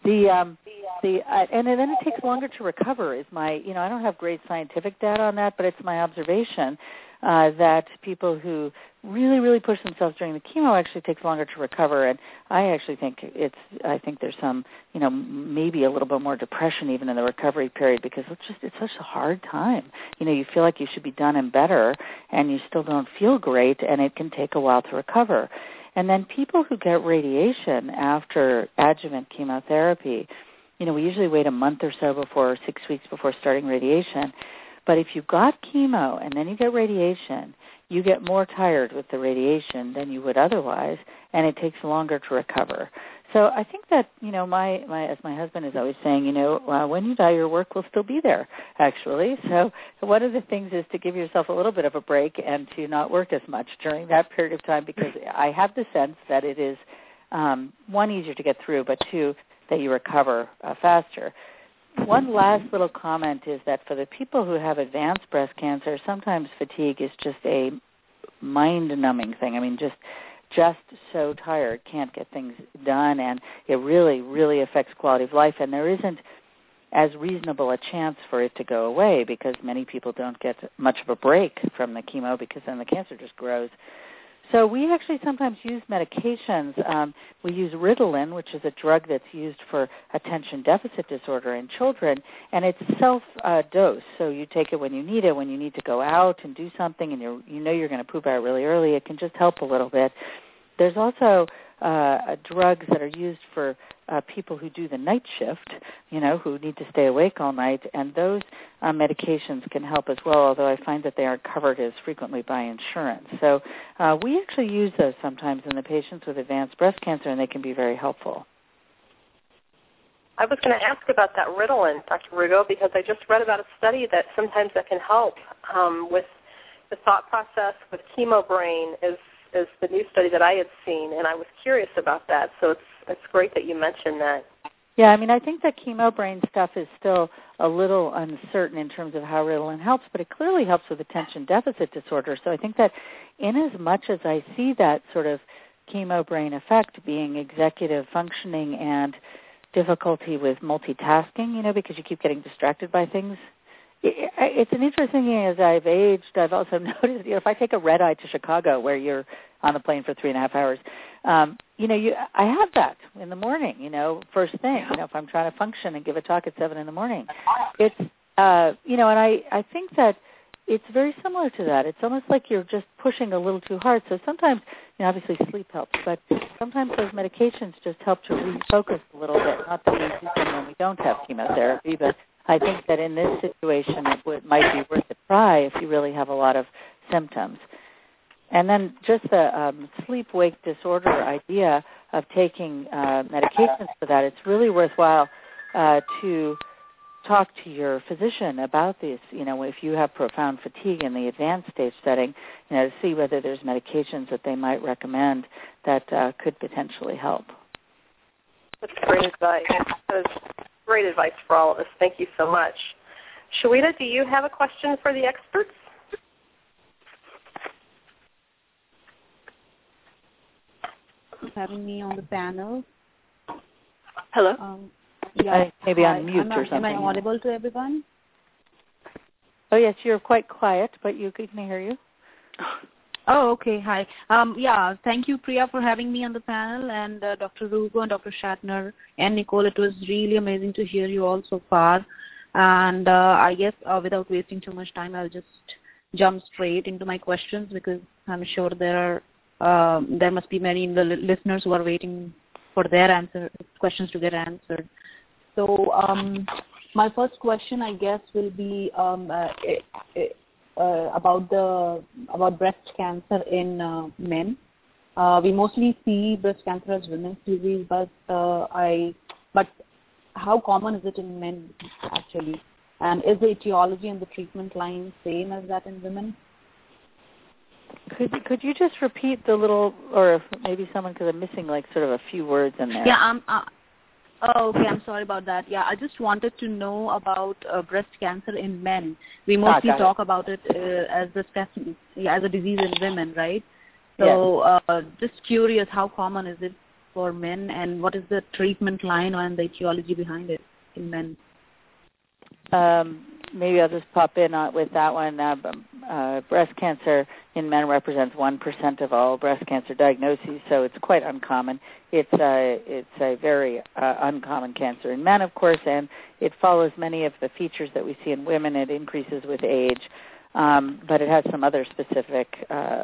And then it takes longer to recover is my, I don't have great scientific data on that, but it's my observation that people who really, really push themselves during the chemo actually takes longer to recover. And I actually think I think there's some, maybe a little bit more depression even in the recovery period because it's such a hard time. You feel like you should be done and better, and you still don't feel great, and it can take a while to recover. And then people who get radiation after adjuvant chemotherapy, we usually wait a month or so before, 6 weeks before starting radiation. But if you got chemo and then you get radiation, you get more tired with the radiation than you would otherwise, and it takes longer to recover. So I think that, as my husband is always saying, when you die, your work will still be there, actually. So one of the things is to give yourself a little bit of a break and to not work as much during that period of time because I have the sense that it is, one, easier to get through, but two, that you recover faster. One last little comment is that for the people who have advanced breast cancer, sometimes fatigue is just a mind-numbing thing. I mean, just so tired, can't get things done, and it really, really affects quality of life. And there isn't as reasonable a chance for it to go away because many people don't get much of a break from the chemo because then the cancer just grows. So we actually sometimes use medications. We use Ritalin, which is a drug that's used for attention deficit disorder in children, and it's self-dose. So you take it when you need it, when you need to go out and do something and you're going to poop out really early. It can just help a little bit. There's also drugs that are used for people who do the night shift, who need to stay awake all night, and those medications can help as well, although I find that they aren't covered as frequently by insurance. So we actually use those sometimes in the patients with advanced breast cancer, and they can be very helpful. I was going to ask about that Ritalin, Dr. Rugo, because I just read about a study that sometimes that can help with the thought process with chemo brain is the new study that I had seen, and I was curious about that. So it's great that you mentioned that. Yeah, I mean, I think that chemo brain stuff is still a little uncertain in terms of how Ritalin helps, but it clearly helps with attention deficit disorder. So I think that in as much as I see that sort of chemo brain effect being executive functioning and difficulty with multitasking, because you keep getting distracted by things It's an interesting thing. As I've aged, I've also noticed, if I take a red eye to Chicago, where you're on the plane for 3.5 hours, I have that in the morning, first thing, if I'm trying to function and give a talk at 7 in the morning. It's, and I think that it's very similar to that. It's almost like you're just pushing a little too hard. So sometimes, obviously sleep helps, but sometimes those medications just help to refocus a little bit. Not that we use them when we don't have chemotherapy, but I think that in this situation it might be worth a try if you really have a lot of symptoms. And then just the sleep-wake disorder idea of taking medications for that, it's really worthwhile to talk to your physician about this, if you have profound fatigue in the advanced stage setting, to see whether there's medications that they might recommend that could potentially help. That's great advice. That's great advice for all of us. Thank you so much. Shawita, do you have a question for the experts? Having me on the panel. Hello? Maybe on mute or something. Am I audible to everyone? Oh, yes, you're quite quiet, but you can hear you. Oh, okay. Hi. Thank you, Priya, for having me on the panel, and Dr. Rugo and Dr. Shatner and Nicole. It was really amazing to hear you all so far. And I guess without wasting too much time, I'll just jump straight into my questions because I'm sure there must be many listeners who are waiting for their questions to get answered. So my first question, I guess, will be about breast cancer in men. We mostly see breast cancer as women's disease, but how common is it in men actually? And is the etiology and the treatment line same as that in women? Could you just repeat the little, or maybe someone, because I'm missing sort of a few words in there. Yeah, okay, I'm sorry about that. Yeah, I just wanted to know about breast cancer in men. We mostly talk about it as a disease in women, right? So just curious, how common is it for men, and what is the treatment line and the etiology behind it in men? Maybe I'll just pop in with that one. Breast cancer in men represents 1% of all breast cancer diagnoses, so it's quite uncommon. It's a very uncommon cancer in men, of course, and it follows many of the features that we see in women. It increases with age, but it has some other specific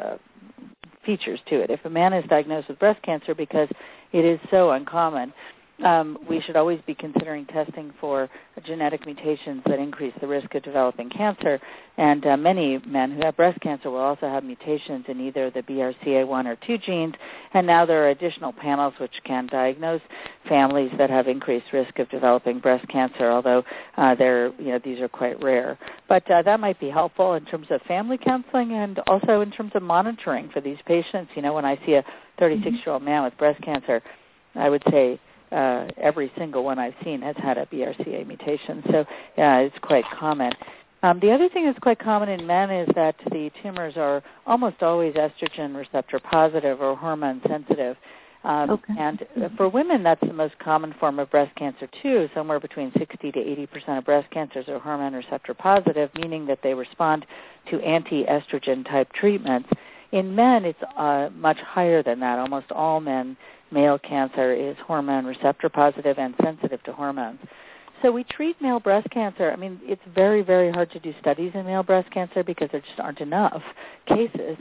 features to it. If a man is diagnosed with breast cancer, because it is so uncommon, we should always be considering testing for genetic mutations that increase the risk of developing cancer. And many men who have breast cancer will also have mutations in either the BRCA1 or 2 genes. And now there are additional panels which can diagnose families that have increased risk of developing breast cancer, although these are quite rare. But that might be helpful in terms of family counseling and also in terms of monitoring for these patients. When I see a 36-year-old man with breast cancer, I would say every single one I've seen has had a BRCA mutation. So, it's quite common. The other thing that's quite common in men is that the tumors are almost always estrogen receptor positive or hormone sensitive. And for women, that's the most common form of breast cancer, too. Somewhere between 60 to 80% of breast cancers are hormone receptor positive, meaning that they respond to anti-estrogen type treatments. In men, it's much higher than that. Almost all men, male cancer is hormone receptor positive and sensitive to hormones. So we treat male breast cancer. I mean, it's very, very hard to do studies in male breast cancer because there just aren't enough cases.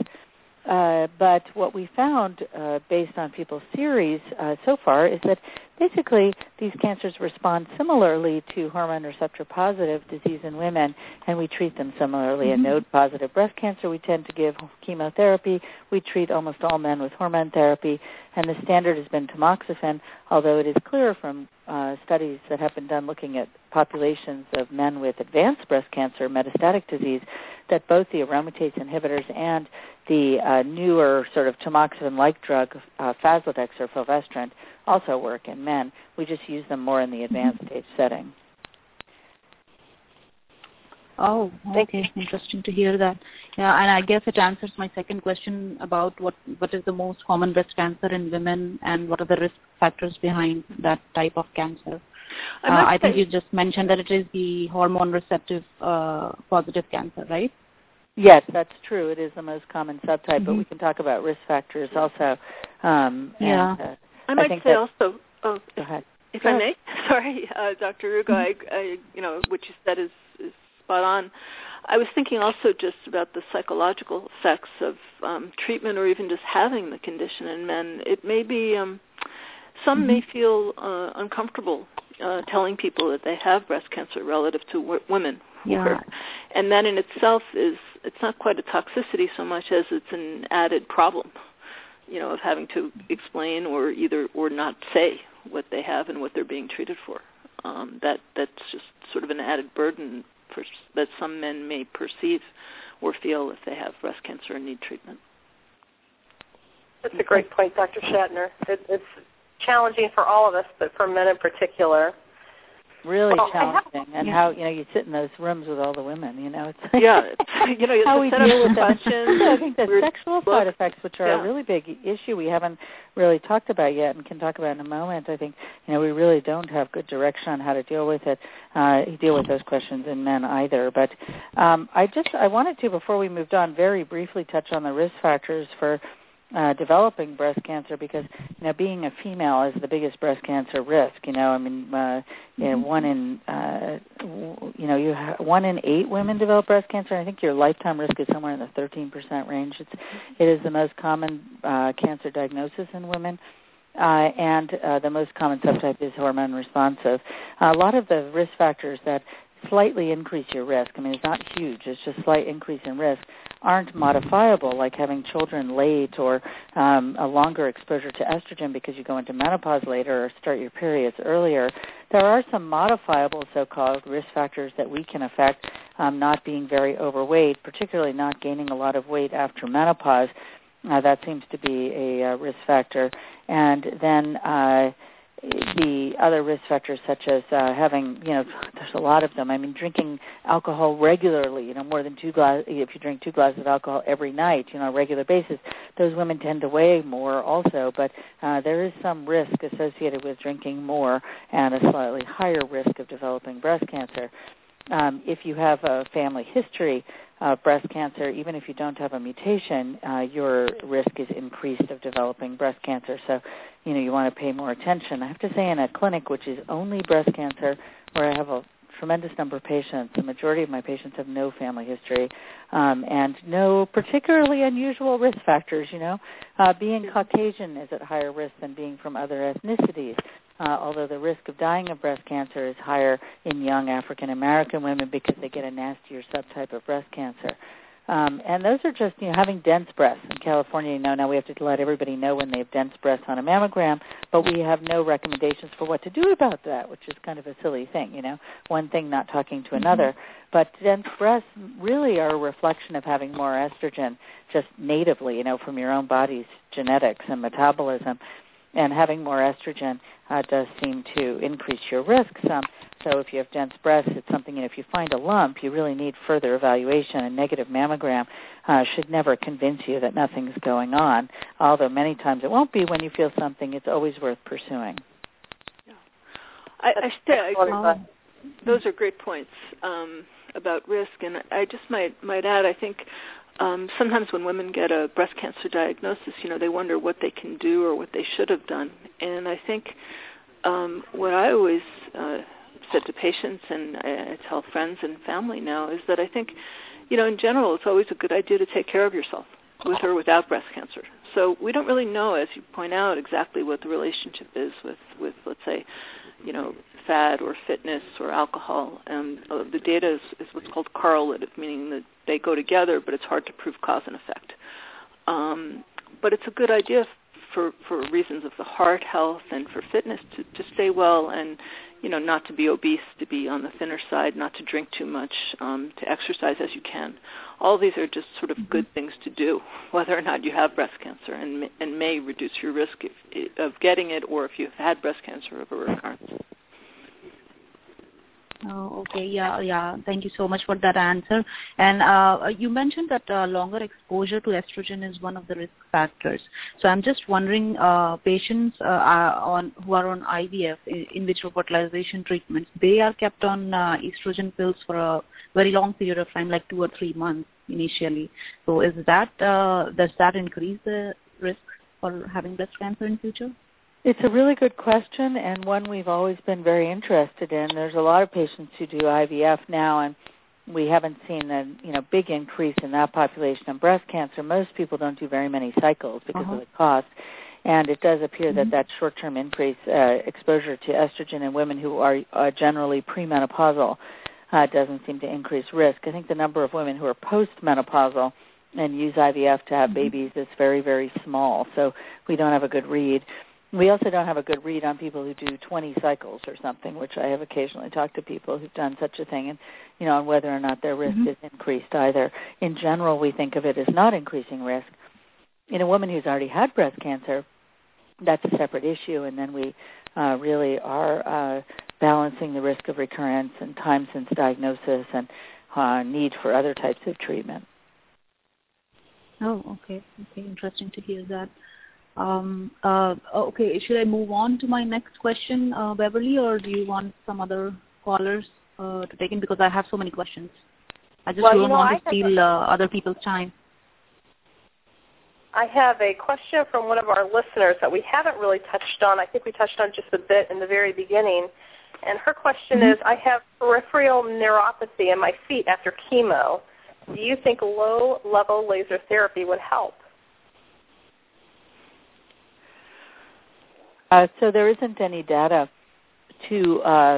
But what we found based on people's series so far is that basically these cancers respond similarly to hormone receptor positive disease in women, and we treat them similarly. In node positive breast cancer, we tend to give chemotherapy. We treat almost all men with hormone therapy, and the standard has been tamoxifen, although it is clear from studies that have been done looking at populations of men with advanced breast cancer, metastatic disease, that both the aromatase inhibitors and the newer sort of tamoxifen-like drug, Faslodex or fulvestrant, also work in men. We just use them more in the advanced stage setting. Oh, okay. Interesting to hear that. Yeah, and I guess it answers my second question about what is the most common breast cancer in women and what are the risk factors behind that type of cancer. I think you just mentioned that it is the hormone receptive positive cancer, right? Yes, that's true. It is the most common subtype, but we can talk about risk factors also. I might say also, go ahead. If I may, sorry, Dr. Rugo, I what you said is spot on. I was thinking also just about the psychological effects of treatment or even just having the condition in men. It may be, some may feel uncomfortable telling people that they have breast cancer relative to women. Yeah. And that in itself it's not quite a toxicity so much as it's an added problem, of having to explain or not say what they have and what they're being treated for. That's just sort of an added burden that some men may perceive or feel if they have breast cancer and need treatment. That's a great point, Dr. Shatner. It's challenging for all of us, but for men in particular. Really challenging, and how you sit in those rooms with all the women. It's how we deal with questions. I think the sexual side effects, which are a really big issue, we haven't really talked about yet, and can talk about in a moment. I think we really don't have good direction on how to deal with it, deal with those questions in men either. But I wanted to, before we moved on, very briefly touch on the risk factors for developing breast cancer, because being a female is the biggest breast cancer risk. 1 in 8 women develop breast cancer. I think your lifetime risk is somewhere in the 13% range. It is the most common cancer diagnosis in women. And the most common subtype is hormone responsive. A lot of the risk factors that slightly increase your risk, it's not huge, it's just slight increase in risk, aren't modifiable, like having children late or a longer exposure to estrogen because you go into menopause later or start your periods earlier. There are some modifiable so-called risk factors that we can affect, not being very overweight, particularly not gaining a lot of weight after menopause. That seems to be a risk factor. And then the other risk factors, such as having, there's a lot of them. Drinking alcohol regularly, more than 2 glasses. If you drink 2 glasses of alcohol every night, on a regular basis, those women tend to weigh more also. But there is some risk associated with drinking more and a slightly higher risk of developing breast cancer. If you have a family history of breast cancer, even if you don't have a mutation, your risk is increased of developing breast cancer. So, you want to pay more attention. I have to say, in a clinic which is only breast cancer, where I have a tremendous number of patients, the majority of my patients have no family history and no particularly unusual risk factors. Being Caucasian is at higher risk than being from other ethnicities. Although the risk of dying of breast cancer is higher in young African American women because they get a nastier subtype of breast cancer. And those are just, having dense breasts. In California, now we have to let everybody know when they have dense breasts on a mammogram, but we have no recommendations for what to do about that, which is kind of a silly thing, one thing not talking to another. But dense breasts really are a reflection of having more estrogen just natively, from your own body's genetics and metabolism. And having more estrogen does seem to increase your risk some. So if you have dense breasts, it's something, if you find a lump, you really need further evaluation. A negative mammogram should never convince you that nothing's going on, although many times it won't be when you feel something. It's always worth pursuing. I agree. Those are great points about risk. And I just might add, I think, sometimes when women get a breast cancer diagnosis, they wonder what they can do or what they should have done. And I think what I always said to patients, and I tell friends and family now, is that I think, in general, it's always a good idea to take care of yourself with or without breast cancer. So we don't really know, as you point out, exactly what the relationship is with let's say, fat or fitness or alcohol. And the data is what's called correlative, meaning that they go together, but it's hard to prove cause and effect. But it's a good idea for reasons of the heart health and for fitness to stay well and, not to be obese, to be on the thinner side, not to drink too much, to exercise as you can. All these are just sort of good things to do, whether or not you have breast cancer, and may reduce your risk of getting it or if you've had breast cancer of a recurrence. Oh, okay. Yeah. Thank you so much for that answer. And you mentioned that longer exposure to estrogen is one of the risk factors. So I'm just wondering, patients who are on IVF, in vitro fertilization treatments, they are kept on estrogen pills for a very long period of time, like 2 or 3 months initially. So does that increase the risk for having breast cancer in future? It's a really good question, and one we've always been very interested in. There's a lot of patients who do IVF now, and we haven't seen a big increase in that population of breast cancer. Most people don't do very many cycles because of the cost, and it does appear that short-term increase exposure to estrogen in women who are generally premenopausal doesn't seem to increase risk. I think the number of women who are postmenopausal and use IVF to have babies is very, very small, so we don't have a good read. We also don't have a good read on people who do 20 cycles or something, which I have occasionally talked to people who've done such a thing, and on whether or not their risk is increased either. In general, we think of it as not increasing risk. In a woman who's already had breast cancer, that's a separate issue, and then we really are balancing the risk of recurrence and time since diagnosis and need for other types of treatment. Oh, okay. Interesting to hear that. Okay, should I move on to my next question, Beverly, or do you want some other callers to take in? Because I have so many questions. I just don't want to steal other people's time. I have a question from one of our listeners that we haven't really touched on. I think we touched on just a bit in the very beginning. And her question is, I have peripheral neuropathy in my feet after chemo. Do you think low-level laser therapy would help? So there isn't any data to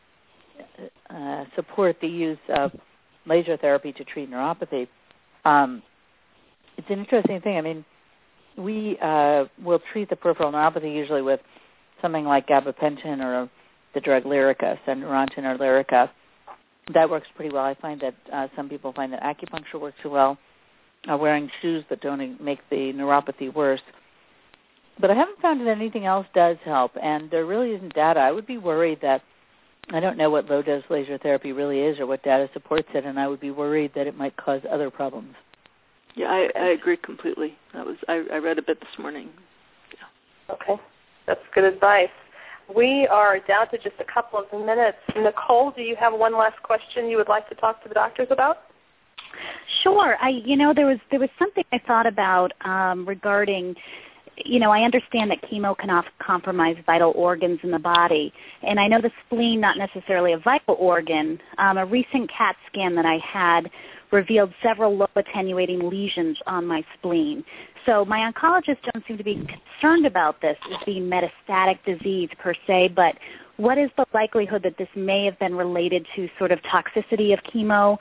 support the use of laser therapy to treat neuropathy. It's an interesting thing. I mean, we will treat the peripheral neuropathy usually with something like gabapentin or the drug Lyrica, Neurontin or Lyrica. That works pretty well. I find that some people find that acupuncture works well, wearing shoes that don't make the neuropathy worse. But I haven't found that anything else does help, and there really isn't data. I would be worried that I don't know what low-dose laser therapy really is or what data supports it, and I would be worried that it might cause other problems. Yeah, I agree completely. I read a bit this morning. Yeah. Okay, that's good advice. We are down to just a couple of minutes. Nicole, do you have one last question you would like to talk to the doctors about? Sure. There was something I thought about regarding. I understand that chemo can compromise vital organs in the body, and I know the spleen not necessarily a vital organ. A recent CAT scan that I had revealed several low attenuating lesions on my spleen. So my oncologist don't seem to be concerned about this as being metastatic disease per se, but what is the likelihood that this may have been related to sort of toxicity of chemo?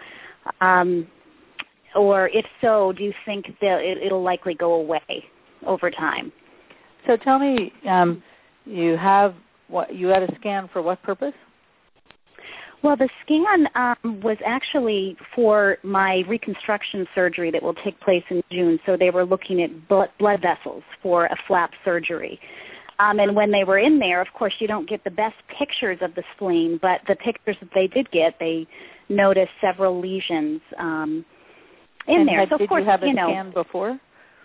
Or if so, do you think that it'll likely go away over time? So tell me, you had a scan for what purpose? Well, the scan was actually for my reconstruction surgery that will take place in June. So they were looking at blood vessels for a flap surgery. And when they were in there, of course, you don't get the best pictures of the spleen, but the pictures that they did get, they noticed several lesions in there. So, of course, did you have a scan before?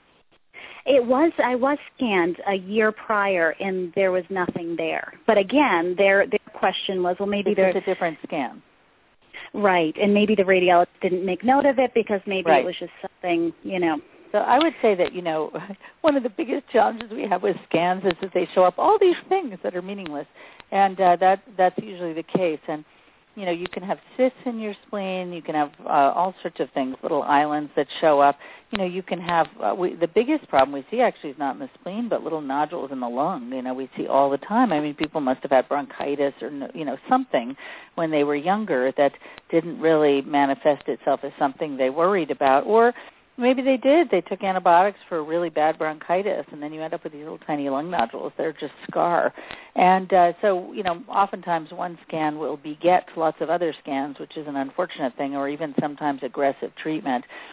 I was scanned a year prior, and there was nothing there. But again, their question was, well, maybe there's a different scan. Right, and maybe the radiologist didn't make note of it because maybe it was just something, So I would say that, one of the biggest challenges we have with scans is that they show up all these things that are meaningless, and that's usually the case. And you can have cysts in your spleen. You can have all sorts of things, little islands that show up. You can have the biggest problem we see actually is not in the spleen, but little nodules in the lung. We see all the time. I mean, people must have had bronchitis or something when they were younger that didn't really manifest itself as something they worried about, or maybe they did. They took antibiotics for really bad bronchitis, and then you end up with these little tiny lung nodules. They're just scar. And so, oftentimes one scan will beget lots of other scans, which is an unfortunate thing, or even sometimes aggressive treatment.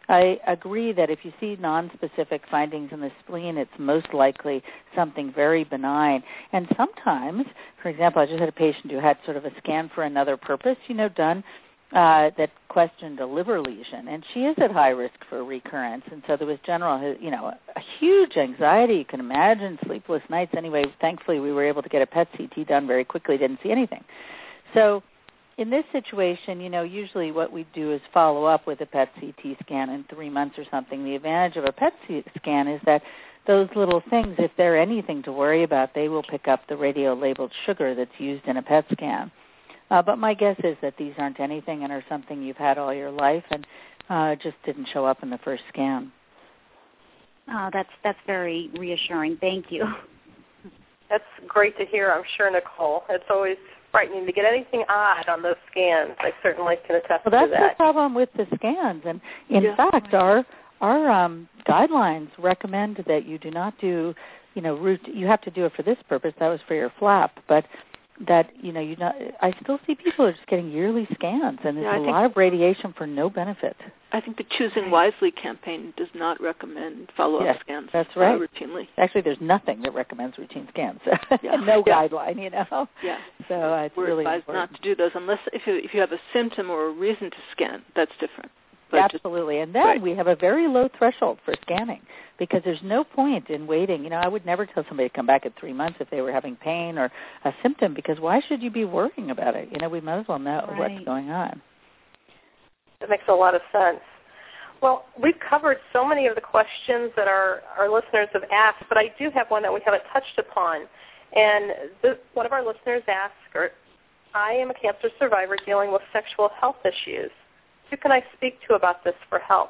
I agree that if you see nonspecific findings in the spleen, it's most likely something very benign. And sometimes, for example, I just had a patient who had sort of a scan for another purpose, done that questioned a liver lesion, and she is at high risk for recurrence. And so there was general, a huge anxiety. You can imagine, sleepless nights. Anyway, thankfully we were able to get a PET CT done very quickly. Didn't see anything. So in this situation, usually what we do is follow up with a PET CT scan in 3 months or something. The advantage of a PET scan is that those little things, if they're anything to worry about, they will pick up the radio-labeled sugar that's used in a PET scan. But my guess is that these aren't anything and are something you've had all your life and just didn't show up in the first scan. Oh, that's very reassuring. Thank you. That's great to hear, I'm sure, Nicole. It's always frightening to get anything odd on those scans. I certainly can attest to that. Well, that's the problem with the scans. And in fact, our guidelines recommend that you do not do, you have to do it for this purpose. That was for your flap, but that, I still see people are just getting yearly scans, and there's a lot of radiation for no benefit. I think the Choosing Wisely campaign does not recommend follow-up scans. That's right. Routinely. Actually, there's nothing that recommends routine scans. No guideline, Yeah. So it's we're really advised important not to do those unless if you have a symptom or a reason to scan. That's different. But absolutely. And then we have a very low threshold for scanning because there's no point in waiting. I would never tell somebody to come back at 3 months if they were having pain or a symptom, because why should you be worrying about it? We might as well know what's going on. That makes a lot of sense. Well, we've covered so many of the questions that our listeners have asked, but I do have one that we haven't touched upon. And one of our listeners asked, I am a cancer survivor dealing with sexual health issues. Who can I speak to about this for help?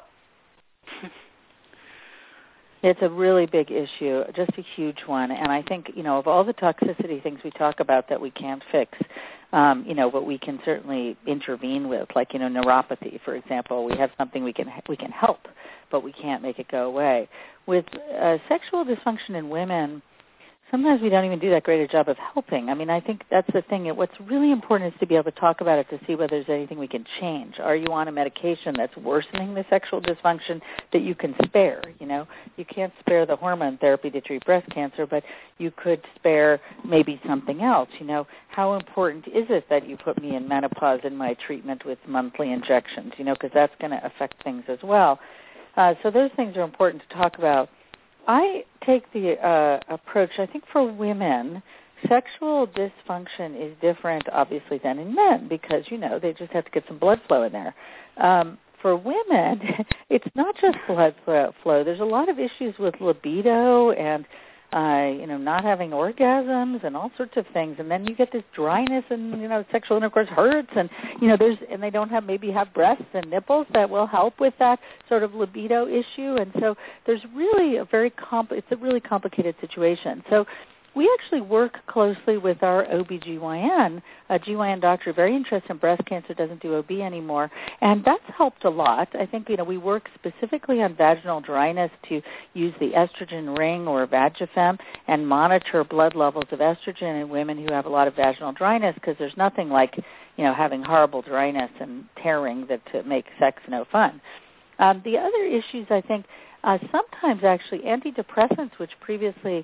It's a really big issue, just a huge one. And I think, of all the toxicity things we talk about that we can't fix, but we can certainly intervene with, like, neuropathy, for example. We have something we can help, but we can't make it go away. With sexual dysfunction in women, sometimes we don't even do that great a job of helping. I think that's the thing. What's really important is to be able to talk about it to see whether there's anything we can change. Are you on a medication that's worsening the sexual dysfunction that you can spare? You can't spare the hormone therapy to treat breast cancer, but you could spare maybe something else. How important is it that you put me in menopause in my treatment with monthly injections? Because that's going to affect things as well. So those things are important to talk about. I take the approach, I think for women, sexual dysfunction is different, obviously, than in men because, they just have to get some blood flow in there. For women, it's not just blood flow. There's a lot of issues with libido and, not having orgasms and all sorts of things. And then you get this dryness and, sexual intercourse hurts and, and they don't have breasts and nipples that will help with that sort of libido issue. And so there's really it's a really complicated situation. So we actually work closely with our OBGYN, a GYN doctor, very interested in breast cancer, doesn't do OB anymore, and that's helped a lot. I think, we work specifically on vaginal dryness to use the estrogen ring or Vagifem and monitor blood levels of estrogen in women who have a lot of vaginal dryness because there's nothing like, having horrible dryness and tearing that to make sex no fun. The other issues, I think, sometimes actually antidepressants, which previously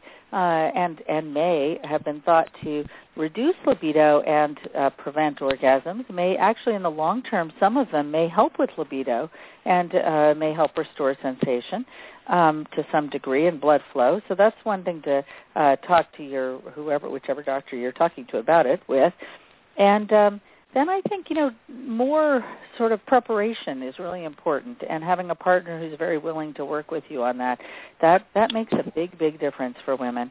and may have been thought to reduce libido and prevent orgasms, may actually in the long term, some of them may help with libido and may help restore sensation to some degree and blood flow. So that's one thing to talk to whichever doctor you're talking to about it with. And then I think, more sort of preparation is really important, and having a partner who's very willing to work with you on that. That makes a big, big difference for women,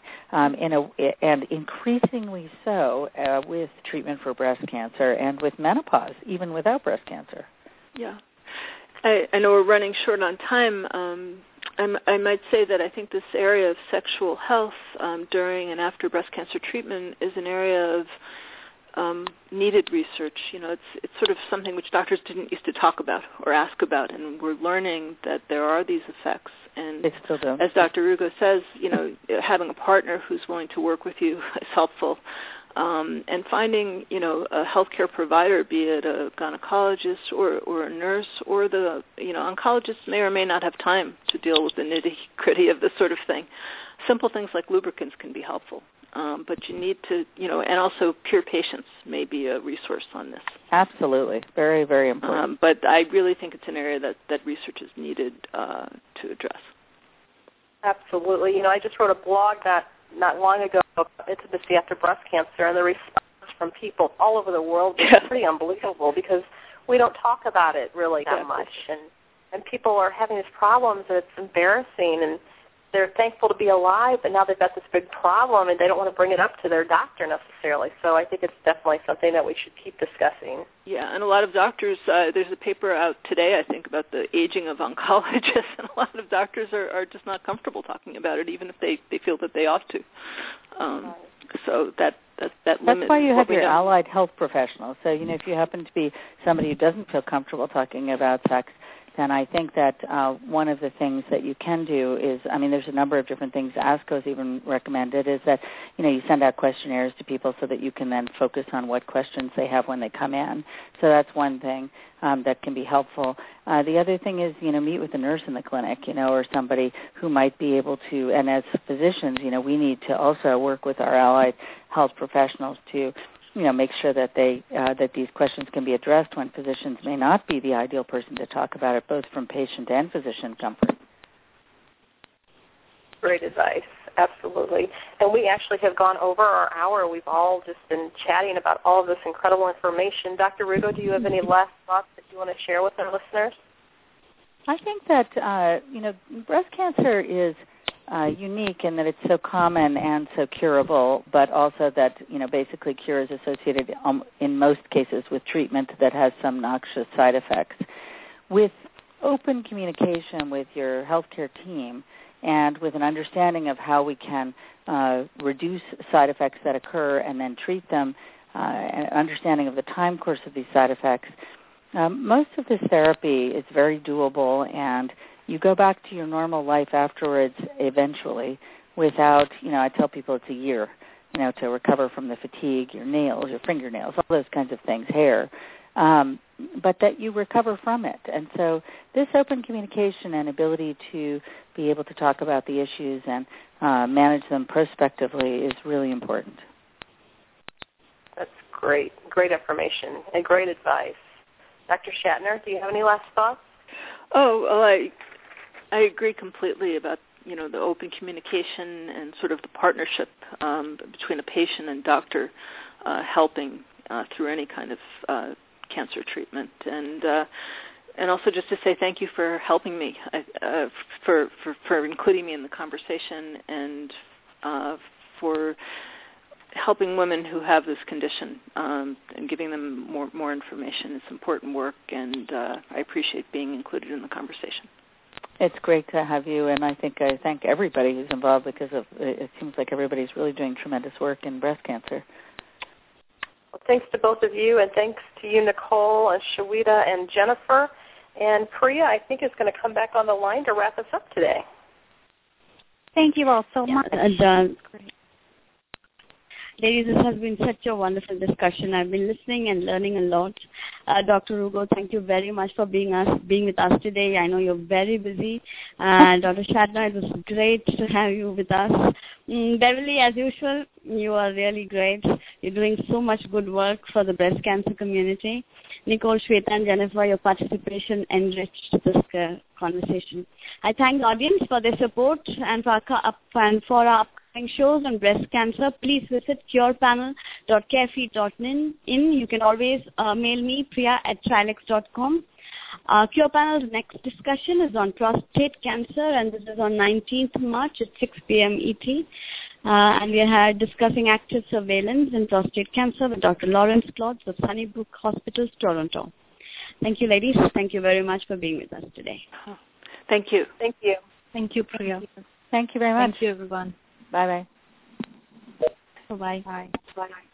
and increasingly so with treatment for breast cancer and with menopause, even without breast cancer. Yeah. I know we're running short on time. I might say that I think this area of sexual health during and after breast cancer treatment is an area of needed research. It's sort of something which doctors didn't used to talk about or ask about, and we're learning that there are these effects. And it's still doing. As Dr. Rugo says, having a partner who's willing to work with you is helpful. And finding, a healthcare provider, be it a gynecologist or a nurse, or the, oncologists may or may not have time to deal with the nitty-gritty of this sort of thing. Simple things like lubricants can be helpful. But you need to, and also peer patients may be a resource on this. Absolutely. Very, very important. But I really think it's an area that research is needed to address. Absolutely. I just wrote a blog not long ago about intimacy after breast cancer, and the response from people all over the world is pretty unbelievable because we don't talk about it really that much. And people are having these problems, and it's embarrassing, and they're thankful to be alive, but now they've got this big problem, and they don't want to bring it up to their doctor necessarily. So I think it's definitely something that we should keep discussing. Yeah, and a lot of doctors, there's a paper out today, I think, about the aging of oncologists, and a lot of doctors are just not comfortable talking about it, even if they feel that they ought to. So that limits. That's why you have your allied health professionals. So, if you happen to be somebody who doesn't feel comfortable talking about sex, then I think that one of the things that you can do is, there's a number of different things. ASCO's even recommended is that, you send out questionnaires to people so that you can then focus on what questions they have when they come in. So that's one thing that can be helpful. The other thing is, meet with a nurse in the clinic, or somebody who might be able to, and as physicians, we need to also work with our allied health professionals to make sure that that these questions can be addressed when physicians may not be the ideal person to talk about it, both from patient and physician comfort. Great advice, absolutely. And we actually have gone over our hour. We've all just been chatting about all of this incredible information. Dr. Rugo, do you have any last thoughts that you want to share with our listeners? I think that, breast cancer is unique in that it's so common and so curable, but also that, basically cure is associated in most cases with treatment that has some noxious side effects. With open communication with your healthcare team and with an understanding of how we can reduce side effects that occur and then treat them, an understanding of the time course of these side effects, most of this therapy is very doable, and you go back to your normal life afterwards eventually without, I tell people it's a year, to recover from the fatigue, your nails, your fingernails, all those kinds of things, hair, but that you recover from it. And so this open communication and ability to be able to talk about the issues and manage them prospectively is really important. That's great. Great information and great advice. Dr. Shatner, do you have any last thoughts? I agree completely about, the open communication and sort of the partnership between a patient and doctor helping through any kind of cancer treatment. And also just to say thank you for helping me, for including me in the conversation, and for helping women who have this condition and giving them more information. It's important work, and I appreciate being included in the conversation. It's great to have you, and I thank everybody who's involved because it seems like everybody's really doing tremendous work in breast cancer. Well, thanks to both of you, and thanks to you, Nicole, and Shawita, and Jennifer. And Priya, I think, is going to come back on the line to wrap us up today. Thank you all so much. Ladies, this has been such a wonderful discussion. I've been listening and learning a lot. Dr. Rugo, thank you very much for being with us today. I know you're very busy. Dr. Shatner, it was great to have you with us. Beverly, as usual, you are really great. You're doing so much good work for the breast cancer community. Nicole, Shweta, and Jennifer, your participation enriched this conversation. I thank the audience for their support and for our upcoming shows on breast cancer. Please visit curepanel.carefeed.in. You can always mail me, priya@trilex.com. Cure Panel's next discussion is on prostate cancer, and this is on 19th March at 6 p.m. ET. And we are discussing active surveillance in prostate cancer with Dr. Lawrence Klotz of Sunnybrook Hospitals, Toronto. Thank you, ladies. Thank you very much for being with us today. Thank you. Thank you. Thank you, Priya. Thank you very much. Thank you, everyone. Bye-bye. Bye-bye. Bye.